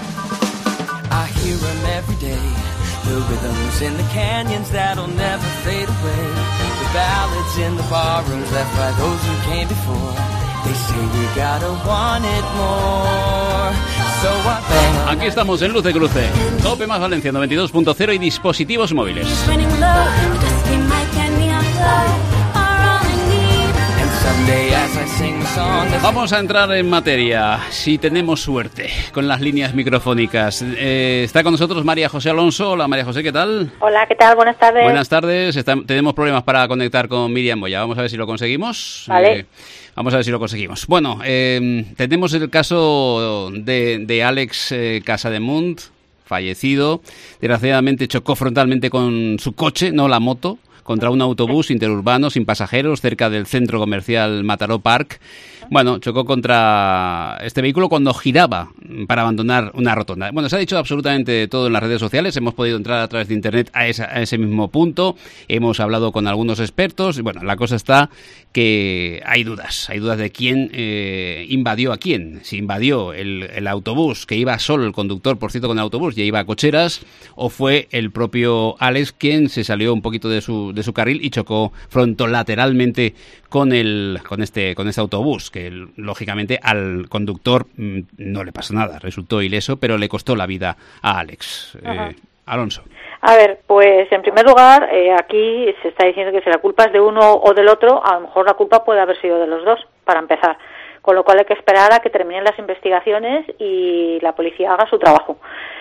Speaker 18: I hear them every day, the rhythms in the canyons that'll never fade away, the ballads in the barrooms left by those who came before. They say we gotta want it more. So I bang.
Speaker 2: Aquí estamos en Luz de Cruce. Tope más Valencia 92.0 y dispositivos móviles.
Speaker 18: Running low, just be Mike and me on flow, are all I need. And someday as I sing the song,
Speaker 2: Vamos a entrar en materia, si tenemos suerte, con las líneas microfónicas. Está con nosotros María José Alonso. Hola María José, ¿qué tal?
Speaker 19: Hola, ¿qué tal? Buenas tardes.
Speaker 2: Buenas tardes. Tenemos problemas para conectar con Miriam Moya. Vamos a ver si lo conseguimos.
Speaker 19: Vale.
Speaker 2: Vamos a ver si lo conseguimos. Bueno, tenemos el caso de Alex Casademunt, fallecido. Desgraciadamente chocó frontalmente con su coche, no la moto, contra un autobús interurbano sin pasajeros cerca del centro comercial Mataró Park. Bueno, chocó contra este vehículo cuando giraba para abandonar una rotonda. Bueno, se ha dicho absolutamente todo en las redes sociales. Hemos podido entrar a través de internet a ese mismo punto. Hemos hablado con algunos expertos. Y bueno, la cosa está que hay dudas de quién invadió a quién. Si invadió el autobús, que iba solo el conductor, por cierto, con el autobús, ya iba a cocheras, o fue el propio Alex quien se salió un poquito de su carril y chocó frontolateralmente con este autobús, que lógicamente al conductor no le pasó nada, resultó ileso, pero le costó la vida a Alex. Alonso.
Speaker 19: A ver, pues en primer lugar, aquí se está diciendo que si la culpa es de uno o del otro, a lo mejor la culpa puede haber sido de los dos, para empezar. Con lo cual hay que esperar a que terminen las investigaciones y la policía haga su trabajo.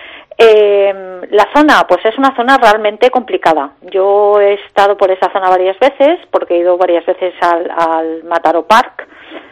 Speaker 19: La zona, pues es una zona realmente complicada. Yo he estado por esa zona varias veces, porque he ido varias veces al Mataró Park,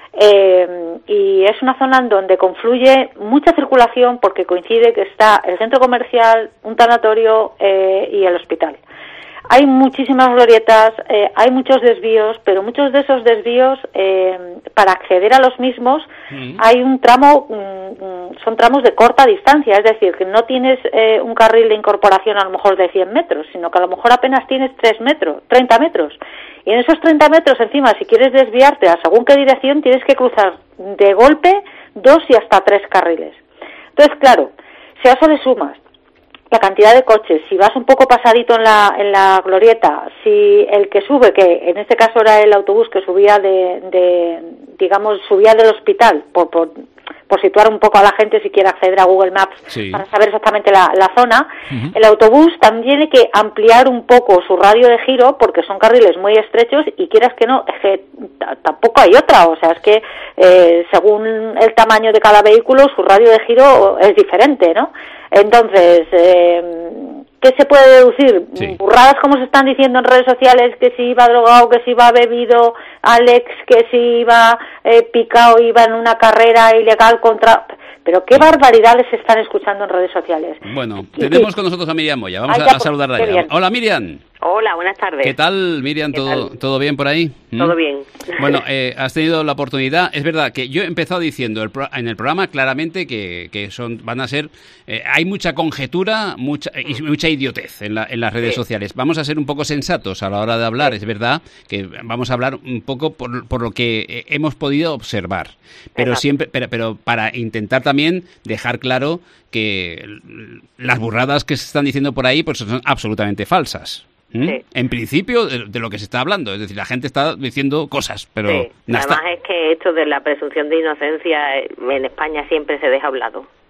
Speaker 19: y es una zona en donde confluye mucha circulación porque coincide que está el centro comercial, un tanatorio y el hospital. Hay muchísimas glorietas, hay muchos desvíos, pero muchos de esos desvíos, para acceder a los mismos, hay un tramo, son tramos de corta distancia, es decir, que no tienes un carril de incorporación a lo mejor de 100 metros, sino que a lo mejor apenas tienes 30 metros. Y en esos 30 metros, encima, si quieres desviarte a según qué dirección, tienes que cruzar de golpe 2 y hasta 3 carriles. Entonces, claro, si a eso le sumas la cantidad de coches, si vas un poco pasadito en la glorieta, si el que sube, que en este caso era el autobús que subía subía del hospital, por situar un poco a la gente si quiere acceder a Google Maps, sí, para saber exactamente la zona, el autobús también tiene que ampliar un poco su radio de giro porque son carriles muy estrechos y quieras que no, es que tampoco hay otra, o sea, es que según el tamaño de cada vehículo su radio de giro es diferente, ¿no? Entonces, ¿qué se puede deducir? Sí. Burradas como se están diciendo en redes sociales, que si iba drogado, que si iba bebido Alex, que si iba picado, iba en una carrera ilegal contra... Pero qué barbaridades se están escuchando en redes sociales.
Speaker 2: Bueno, tenemos con nosotros a Miriam Moya. Vamos a saludarla ya. Hola, Miriam.
Speaker 20: Hola, buenas tardes.
Speaker 2: ¿Qué tal, Miriam? ¿Todo bien por ahí?
Speaker 20: Todo bien.
Speaker 2: Bueno, has tenido la oportunidad. Es verdad que yo he empezado diciendo en el programa claramente que van a ser... hay mucha conjetura y mucha idiotez en las redes sociales. Vamos a ser un poco sensatos a la hora de hablar. Es verdad que vamos a hablar un poco por lo que hemos podido observar. Pero siempre, pero para intentar también dejar claro que las burradas que se están diciendo por ahí pues son absolutamente falsas. Sí. En principio de lo que se está hablando, es decir, la gente está diciendo cosas, pero
Speaker 20: sí. Además es que esto de la presunción de inocencia en España siempre se deja hablado.
Speaker 2: Sí.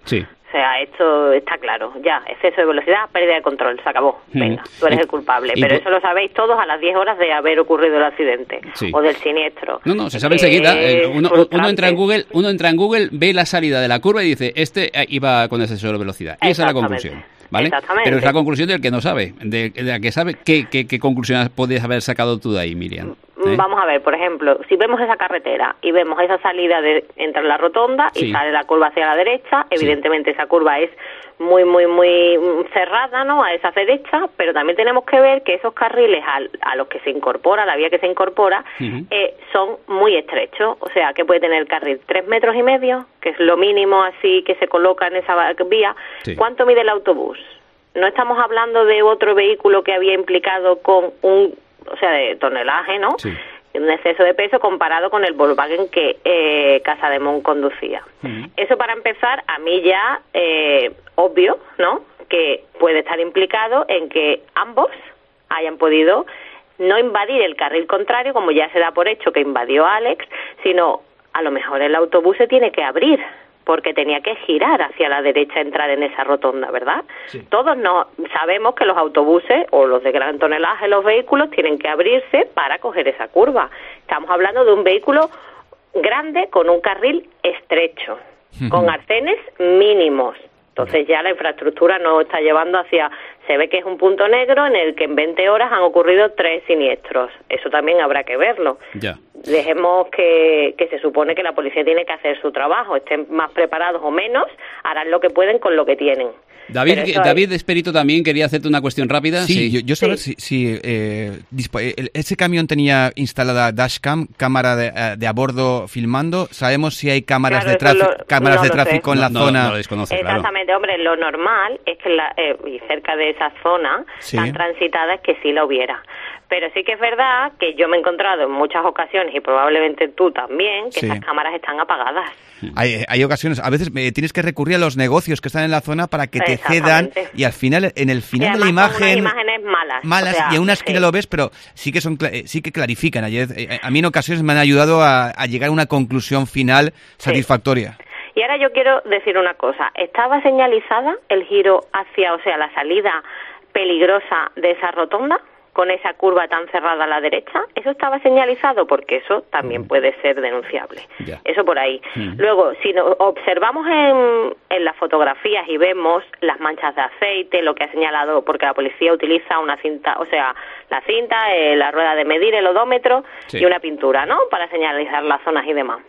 Speaker 20: O sea, esto está claro, ya, exceso de velocidad, pérdida de control, se acabó. Venga, tú eres el culpable. Pero eso lo sabéis todos a las 10 horas de haber ocurrido el accidente o del siniestro.
Speaker 2: No, se sabe enseguida. Uno entra en Google, ve la salida de la curva y dice, iba con exceso de velocidad. Y esa es la conclusión. ¿Vale? Pero es la conclusión del que no sabe, de la que sabe. ¿Qué conclusiones puedes haber sacado tú de ahí, Miriam?
Speaker 20: Vamos a ver, por ejemplo, si vemos esa carretera y vemos esa salida entra en la rotonda y sale la curva hacia la derecha, evidentemente esa curva es muy, muy, muy cerrada, ¿no?, a esa derecha, pero también tenemos que ver que esos carriles a los que se incorpora, la vía que se incorpora, son muy estrechos. O sea, que puede tener el carril 3,5 metros, que es lo mínimo así que se coloca en esa vía. ¿Cuánto mide el autobús? No estamos hablando de otro vehículo que había implicado con de tonelaje, ¿no? Un exceso de peso comparado con el Volkswagen que Casademont conducía. Eso, para empezar, a mí ya obvio, ¿no?, que puede estar implicado en que ambos hayan podido no invadir el carril contrario, como ya se da por hecho que invadió Alex, sino a lo mejor el autobús se tiene que abrir porque tenía que girar hacia la derecha, entrar en esa rotonda, ¿verdad? Todos sabemos que los autobuses o los de gran tonelaje, los vehículos, tienen que abrirse para coger esa curva. Estamos hablando de un vehículo grande con un carril estrecho, con arcenes mínimos. Entonces ya la infraestructura no está llevando hacia... Se ve que es un punto negro en el que en 20 horas han ocurrido 3 siniestros. Eso también habrá que verlo. Dejemos que se supone que la policía tiene que hacer su trabajo. Estén más preparados o menos, harán lo que pueden con lo que tienen.
Speaker 2: David Esperito también quería hacerte una cuestión rápida.
Speaker 7: Sí. Yo saber si ese camión tenía instalada dashcam, cámara de a bordo filmando. ¿Sabemos si hay cámaras de tráfico en la zona?
Speaker 2: No lo desconoce,
Speaker 20: exactamente, hombre, lo normal es que y cerca de esa zona tan transitada es que sí la hubiera. Pero sí que es verdad que yo me he encontrado en muchas ocasiones, y probablemente tú también, que esas cámaras están apagadas.
Speaker 7: Hay ocasiones, a veces tienes que recurrir a los negocios que están en la zona para que te cedan, y al final, en el final de la imagen,
Speaker 20: imágenes malas,
Speaker 7: o sea, y a una esquina lo ves, pero sí que clarifican. A mí en ocasiones me han ayudado a llegar a una conclusión final satisfactoria.
Speaker 20: Y ahora yo quiero decir una cosa. ¿Estaba señalizada el giro hacia, la salida peligrosa de esa rotonda, con esa curva tan cerrada a la derecha? ¿Eso estaba señalizado? Porque eso también puede ser denunciable. Eso por ahí. Luego, si observamos en las fotografías y vemos las manchas de aceite, lo que ha señalado, porque la policía utiliza una cinta, la cinta, la rueda de medir, el odómetro y una pintura, ¿no?, para señalizar las zonas y demás.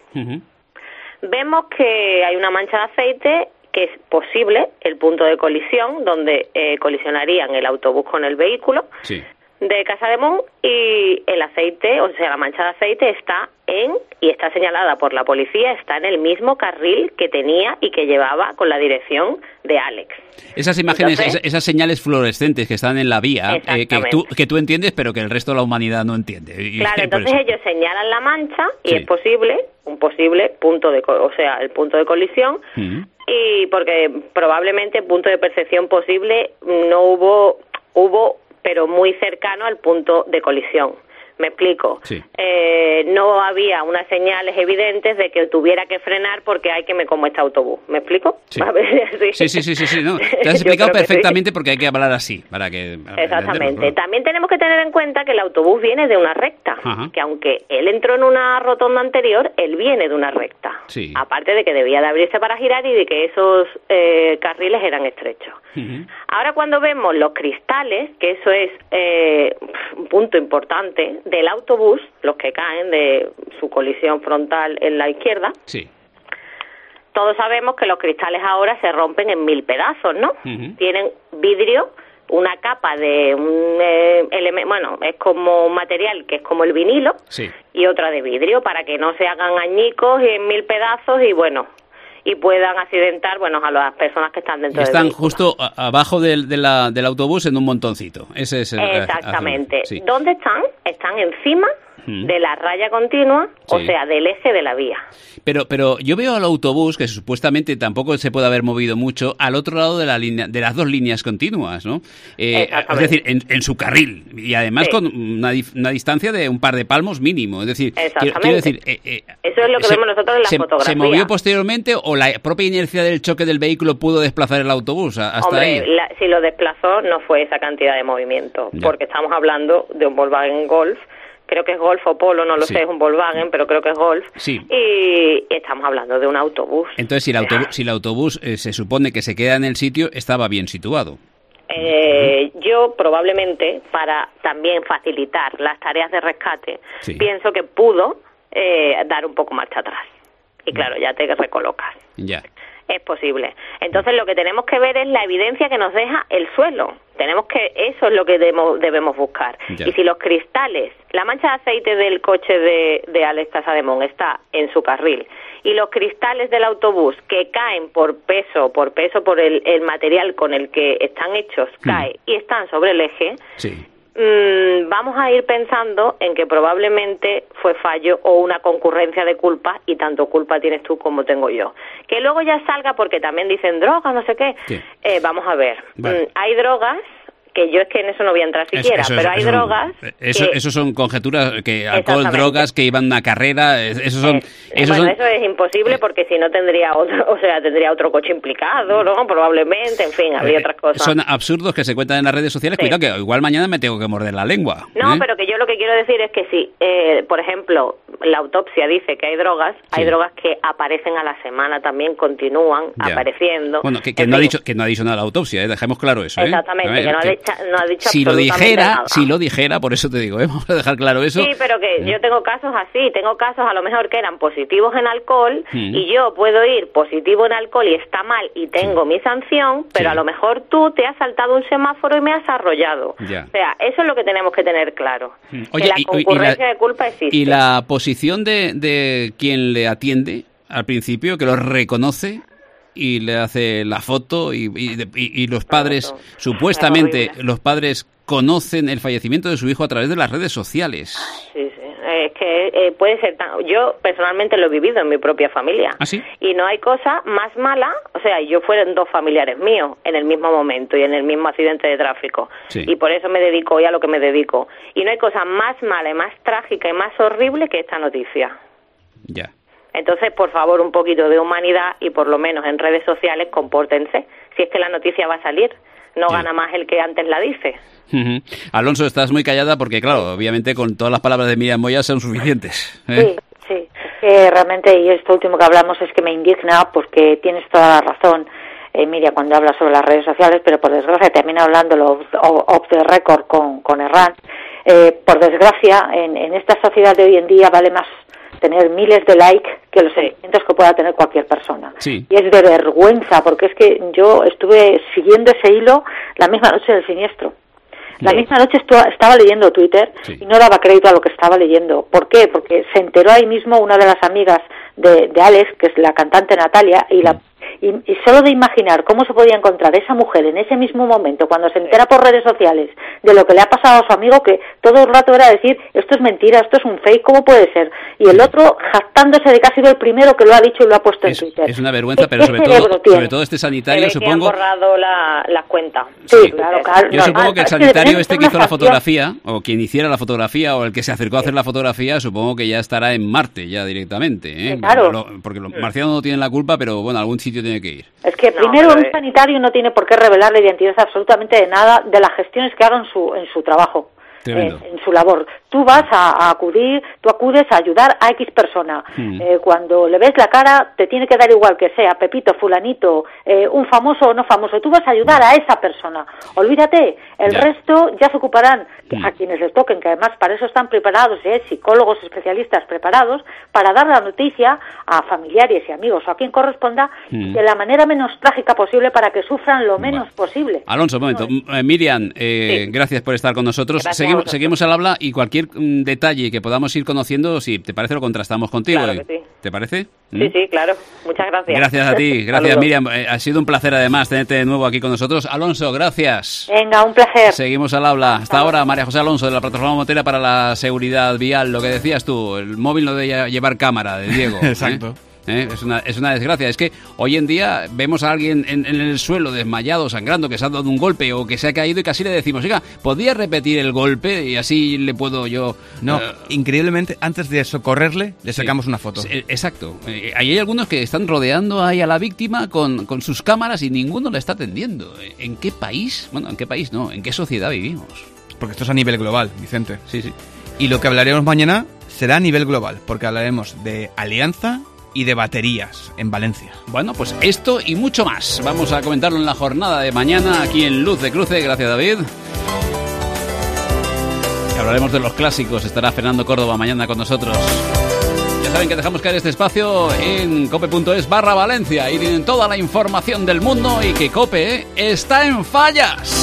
Speaker 20: Vemos que hay una mancha de aceite, que es posible el punto de colisión, donde colisionarían el autobús con el vehículo de Casademont, y el aceite, la mancha de aceite está señalada por la policía, está en el mismo carril que tenía y que llevaba con la dirección de Alex.
Speaker 2: Esas imágenes, esas señales fluorescentes que están en la vía, que tú entiendes, pero que el resto de la humanidad no entiende.
Speaker 20: Claro, entonces ellos señalan la mancha y es un posible punto de, el punto de colisión, y porque probablemente punto de percepción posible no hubo, pero muy cercano al punto de colisión. Me explico. No había unas señales evidentes de que tuviera que frenar porque hay que me como este autobús. ¿Me explico?
Speaker 2: Sí. No, te has explicado perfectamente porque hay que hablar así.
Speaker 20: Exactamente. También tenemos que tener en cuenta que el autobús viene de una recta. Que aunque él entró en una rotonda anterior, él viene de una recta. Aparte de que debía de abrirse para girar y de que esos carriles eran estrechos. Ahora, cuando vemos los cristales, que eso es un punto importante del autobús, los que caen de su colisión frontal en la izquierda, todos sabemos que los cristales ahora se rompen en 1000 pedazos, ¿no? Tienen vidrio, una capa de un elemento, es como un material que es como el vinilo, y otra de vidrio, para que no se hagan añicos en 1000 pedazos y puedan accidentar, a las personas que están dentro del vehículo.
Speaker 2: Están justo abajo del autobús en un montoncito. Ese es el...
Speaker 20: Exactamente. ¿Dónde están? Están encima de la raya continua, o sea, del eje de la vía.
Speaker 2: Pero yo veo al autobús, que supuestamente tampoco se puede haber movido mucho, al otro lado de la línea, de las dos líneas continuas, ¿no? Es decir, en su carril, y además con una distancia de un par de palmos mínimo. Es decir, quiero decir,
Speaker 20: eso es lo que vemos nosotros en la fotografía.
Speaker 2: ¿Se movió posteriormente o la propia inercia del choque del vehículo pudo desplazar el autobús hasta ahí?
Speaker 20: Si lo desplazó no fue esa cantidad de movimiento, porque estamos hablando de un Volkswagen Golf. Creo que es Golf o Polo, no lo sé, es un Volkswagen, pero creo que es Golf.
Speaker 2: Sí.
Speaker 20: Y estamos hablando de un autobús.
Speaker 2: Entonces, si el autobús se supone que se queda en el sitio, estaba bien situado.
Speaker 20: Yo probablemente, para también facilitar las tareas de rescate, pienso que pudo dar un poco marcha atrás. Y claro, ya te recolocas.
Speaker 2: Ya.
Speaker 20: Es posible. Entonces lo que tenemos que ver es la evidencia que nos deja el suelo. Eso es lo que debemos buscar.
Speaker 2: Ya.
Speaker 20: Y si los cristales, la mancha de aceite del coche de Alex Casademont está en su carril y los cristales del autobús que caen por peso, por el material con el que están hechos, cae y están sobre el eje, vamos a ir pensando en que probablemente fue fallo o una concurrencia de culpa, y tanto culpa tienes tú como tengo yo. Que luego ya salga porque también dicen drogas, no sé qué. Vamos a ver. Hay drogas que yo es que en eso no voy a entrar siquiera, pero hay drogas...
Speaker 2: Eso son conjeturas, que alcohol, drogas, que iban a una carrera, eso es
Speaker 20: imposible porque si no tendría otro coche implicado, ¿no? Probablemente, en fin, habría otras cosas.
Speaker 2: Son absurdos que se cuentan en las redes sociales, cuidado que igual mañana me tengo que morder la lengua.
Speaker 20: No, pero que yo lo que quiero decir es que si, por ejemplo, la autopsia dice que hay drogas que aparecen a la semana también, continúan apareciendo.
Speaker 2: Bueno, que no ha dicho nada la autopsia, dejemos claro eso.
Speaker 20: Exactamente, que no ha dicho
Speaker 2: si
Speaker 20: nada.
Speaker 2: Si lo dijera, por eso te digo, vamos a dejar claro eso.
Speaker 20: Sí, pero que yo tengo casos así, tengo casos a lo mejor que eran positivos en alcohol y yo puedo ir positivo en alcohol y está mal y tengo mi sanción, pero a lo mejor tú te has saltado un semáforo y me has arrollado.
Speaker 2: Ya.
Speaker 20: O sea, eso es lo que tenemos que tener claro. Oye, que la concurrencia de culpa existe.
Speaker 2: Y la posición de quien le atiende al principio, que lo reconoce y le hace la foto y los padres, supuestamente los padres conocen el fallecimiento de su hijo a través de las redes sociales.
Speaker 20: Sí. Es que puede ser yo personalmente lo he vivido en mi propia familia.
Speaker 2: ¿Ah, sí?
Speaker 20: Y no hay cosa más mala, o sea, fueron dos familiares míos en el mismo momento y en el mismo accidente de tráfico. Sí. Y por eso me dedico hoy a lo que me dedico. Y no hay cosa más mala y más trágica y más horrible que esta noticia.
Speaker 2: Ya.
Speaker 20: Entonces, por favor, un poquito de humanidad y por lo menos en redes sociales compórtense. Si es que la noticia va a salir, no gana más el que antes la dice.
Speaker 2: Alonso, estás muy callada porque, claro, obviamente con todas las palabras de Miriam Moya son suficientes.
Speaker 21: Sí. Es que realmente, y esto último que hablamos es que me indigna porque tienes toda la razón, Miriam, cuando habla sobre las redes sociales, pero por desgracia también hablándolo off the record con Herrán, por desgracia, en esta sociedad de hoy en día vale más tener miles de likes que los sentimientos que pueda tener cualquier persona.
Speaker 2: Sí.
Speaker 21: Y es de vergüenza, porque es que yo estuve siguiendo ese hilo la misma noche del siniestro. La misma noche estaba leyendo Twitter y no daba crédito a lo que estaba leyendo. ¿Por qué? Porque se enteró ahí mismo una de las amigas de Alex, que es la cantante Natalia, y solo de imaginar cómo se podía encontrar esa mujer en ese mismo momento, cuando se entera por redes sociales de lo que le ha pasado a su amigo, que todo el rato era decir, esto es mentira, esto es un fake, ¿cómo puede ser? Y el otro jactándose de que ha sido el primero que lo ha dicho y lo ha puesto en Twitter.
Speaker 2: Es una vergüenza, pero sobre todo este sanitario, supongo...
Speaker 20: han borrado las cuentas.
Speaker 21: Sí, claro.
Speaker 2: Yo supongo que el sanitario que hizo la fotografía, o quien hiciera la fotografía, o el que se acercó a hacer la fotografía, supongo que ya estará en Marte ya directamente,
Speaker 21: Claro.
Speaker 2: Porque los marcianos no tienen la culpa, pero bueno, algún sitio tiene que ir.
Speaker 21: Es que primero un sanitario no tiene por qué revelar la identidad absolutamente de nada de las gestiones que haga en su trabajo. En su labor. Tú vas a acudir, tú acudes a ayudar a X persona. Cuando le ves la cara, te tiene que dar igual que sea Pepito, fulanito, un famoso o no famoso. Tú vas a ayudar a esa persona. Olvídate, el resto ya se ocuparán a quienes les toquen, que además para eso están preparados, psicólogos especialistas preparados, para dar la noticia a familiares y amigos o a quien corresponda de la manera menos trágica posible para que sufran lo menos posible.
Speaker 2: Alonso, un momento. Miriam, gracias por estar con nosotros. Seguimos al habla y cualquier cualquier detalle que podamos ir conociendo, si te parece, lo contrastamos contigo.
Speaker 20: Claro que sí.
Speaker 2: ¿Te parece?
Speaker 20: Sí, claro. Muchas gracias.
Speaker 2: Gracias a ti. Gracias, Miriam. Ha sido un placer, además, tenerte de nuevo aquí con nosotros. Alonso, gracias.
Speaker 21: Venga, un placer.
Speaker 2: Seguimos al habla. Hasta ahora, María José Alonso, de la Plataforma Motera para la Seguridad Vial. Lo que decías tú, el móvil no debe llevar cámara, de Diego.
Speaker 7: Exacto.
Speaker 2: Es una desgracia. Es que hoy en día vemos a alguien en el suelo desmayado, sangrando, que se ha dado un golpe o que se ha caído y casi le decimos, oiga, ¿podría repetir el golpe? Y así le puedo yo...
Speaker 7: No, increíblemente, antes de socorrerle, le sacamos una foto.
Speaker 2: Exacto. Hay algunos que están rodeando ahí a la víctima con sus cámaras y ninguno le está atendiendo. ¿En qué país? Bueno, ¿en qué país no? ¿En qué sociedad vivimos?
Speaker 7: Porque esto es a nivel global, Vicente.
Speaker 2: Sí.
Speaker 7: Y lo que hablaremos mañana será a nivel global, porque hablaremos de alianza y de baterías en Valencia.
Speaker 2: Bueno, pues esto y mucho más vamos a comentarlo en la jornada de mañana aquí en Luz de Cruce. Gracias, David. Y hablaremos de los clásicos. Estará Fernando Córdoba mañana con nosotros. Ya saben que dejamos caer este espacio en cope.es/Valencia y tienen toda la información del mundo y que COPE está en fallas.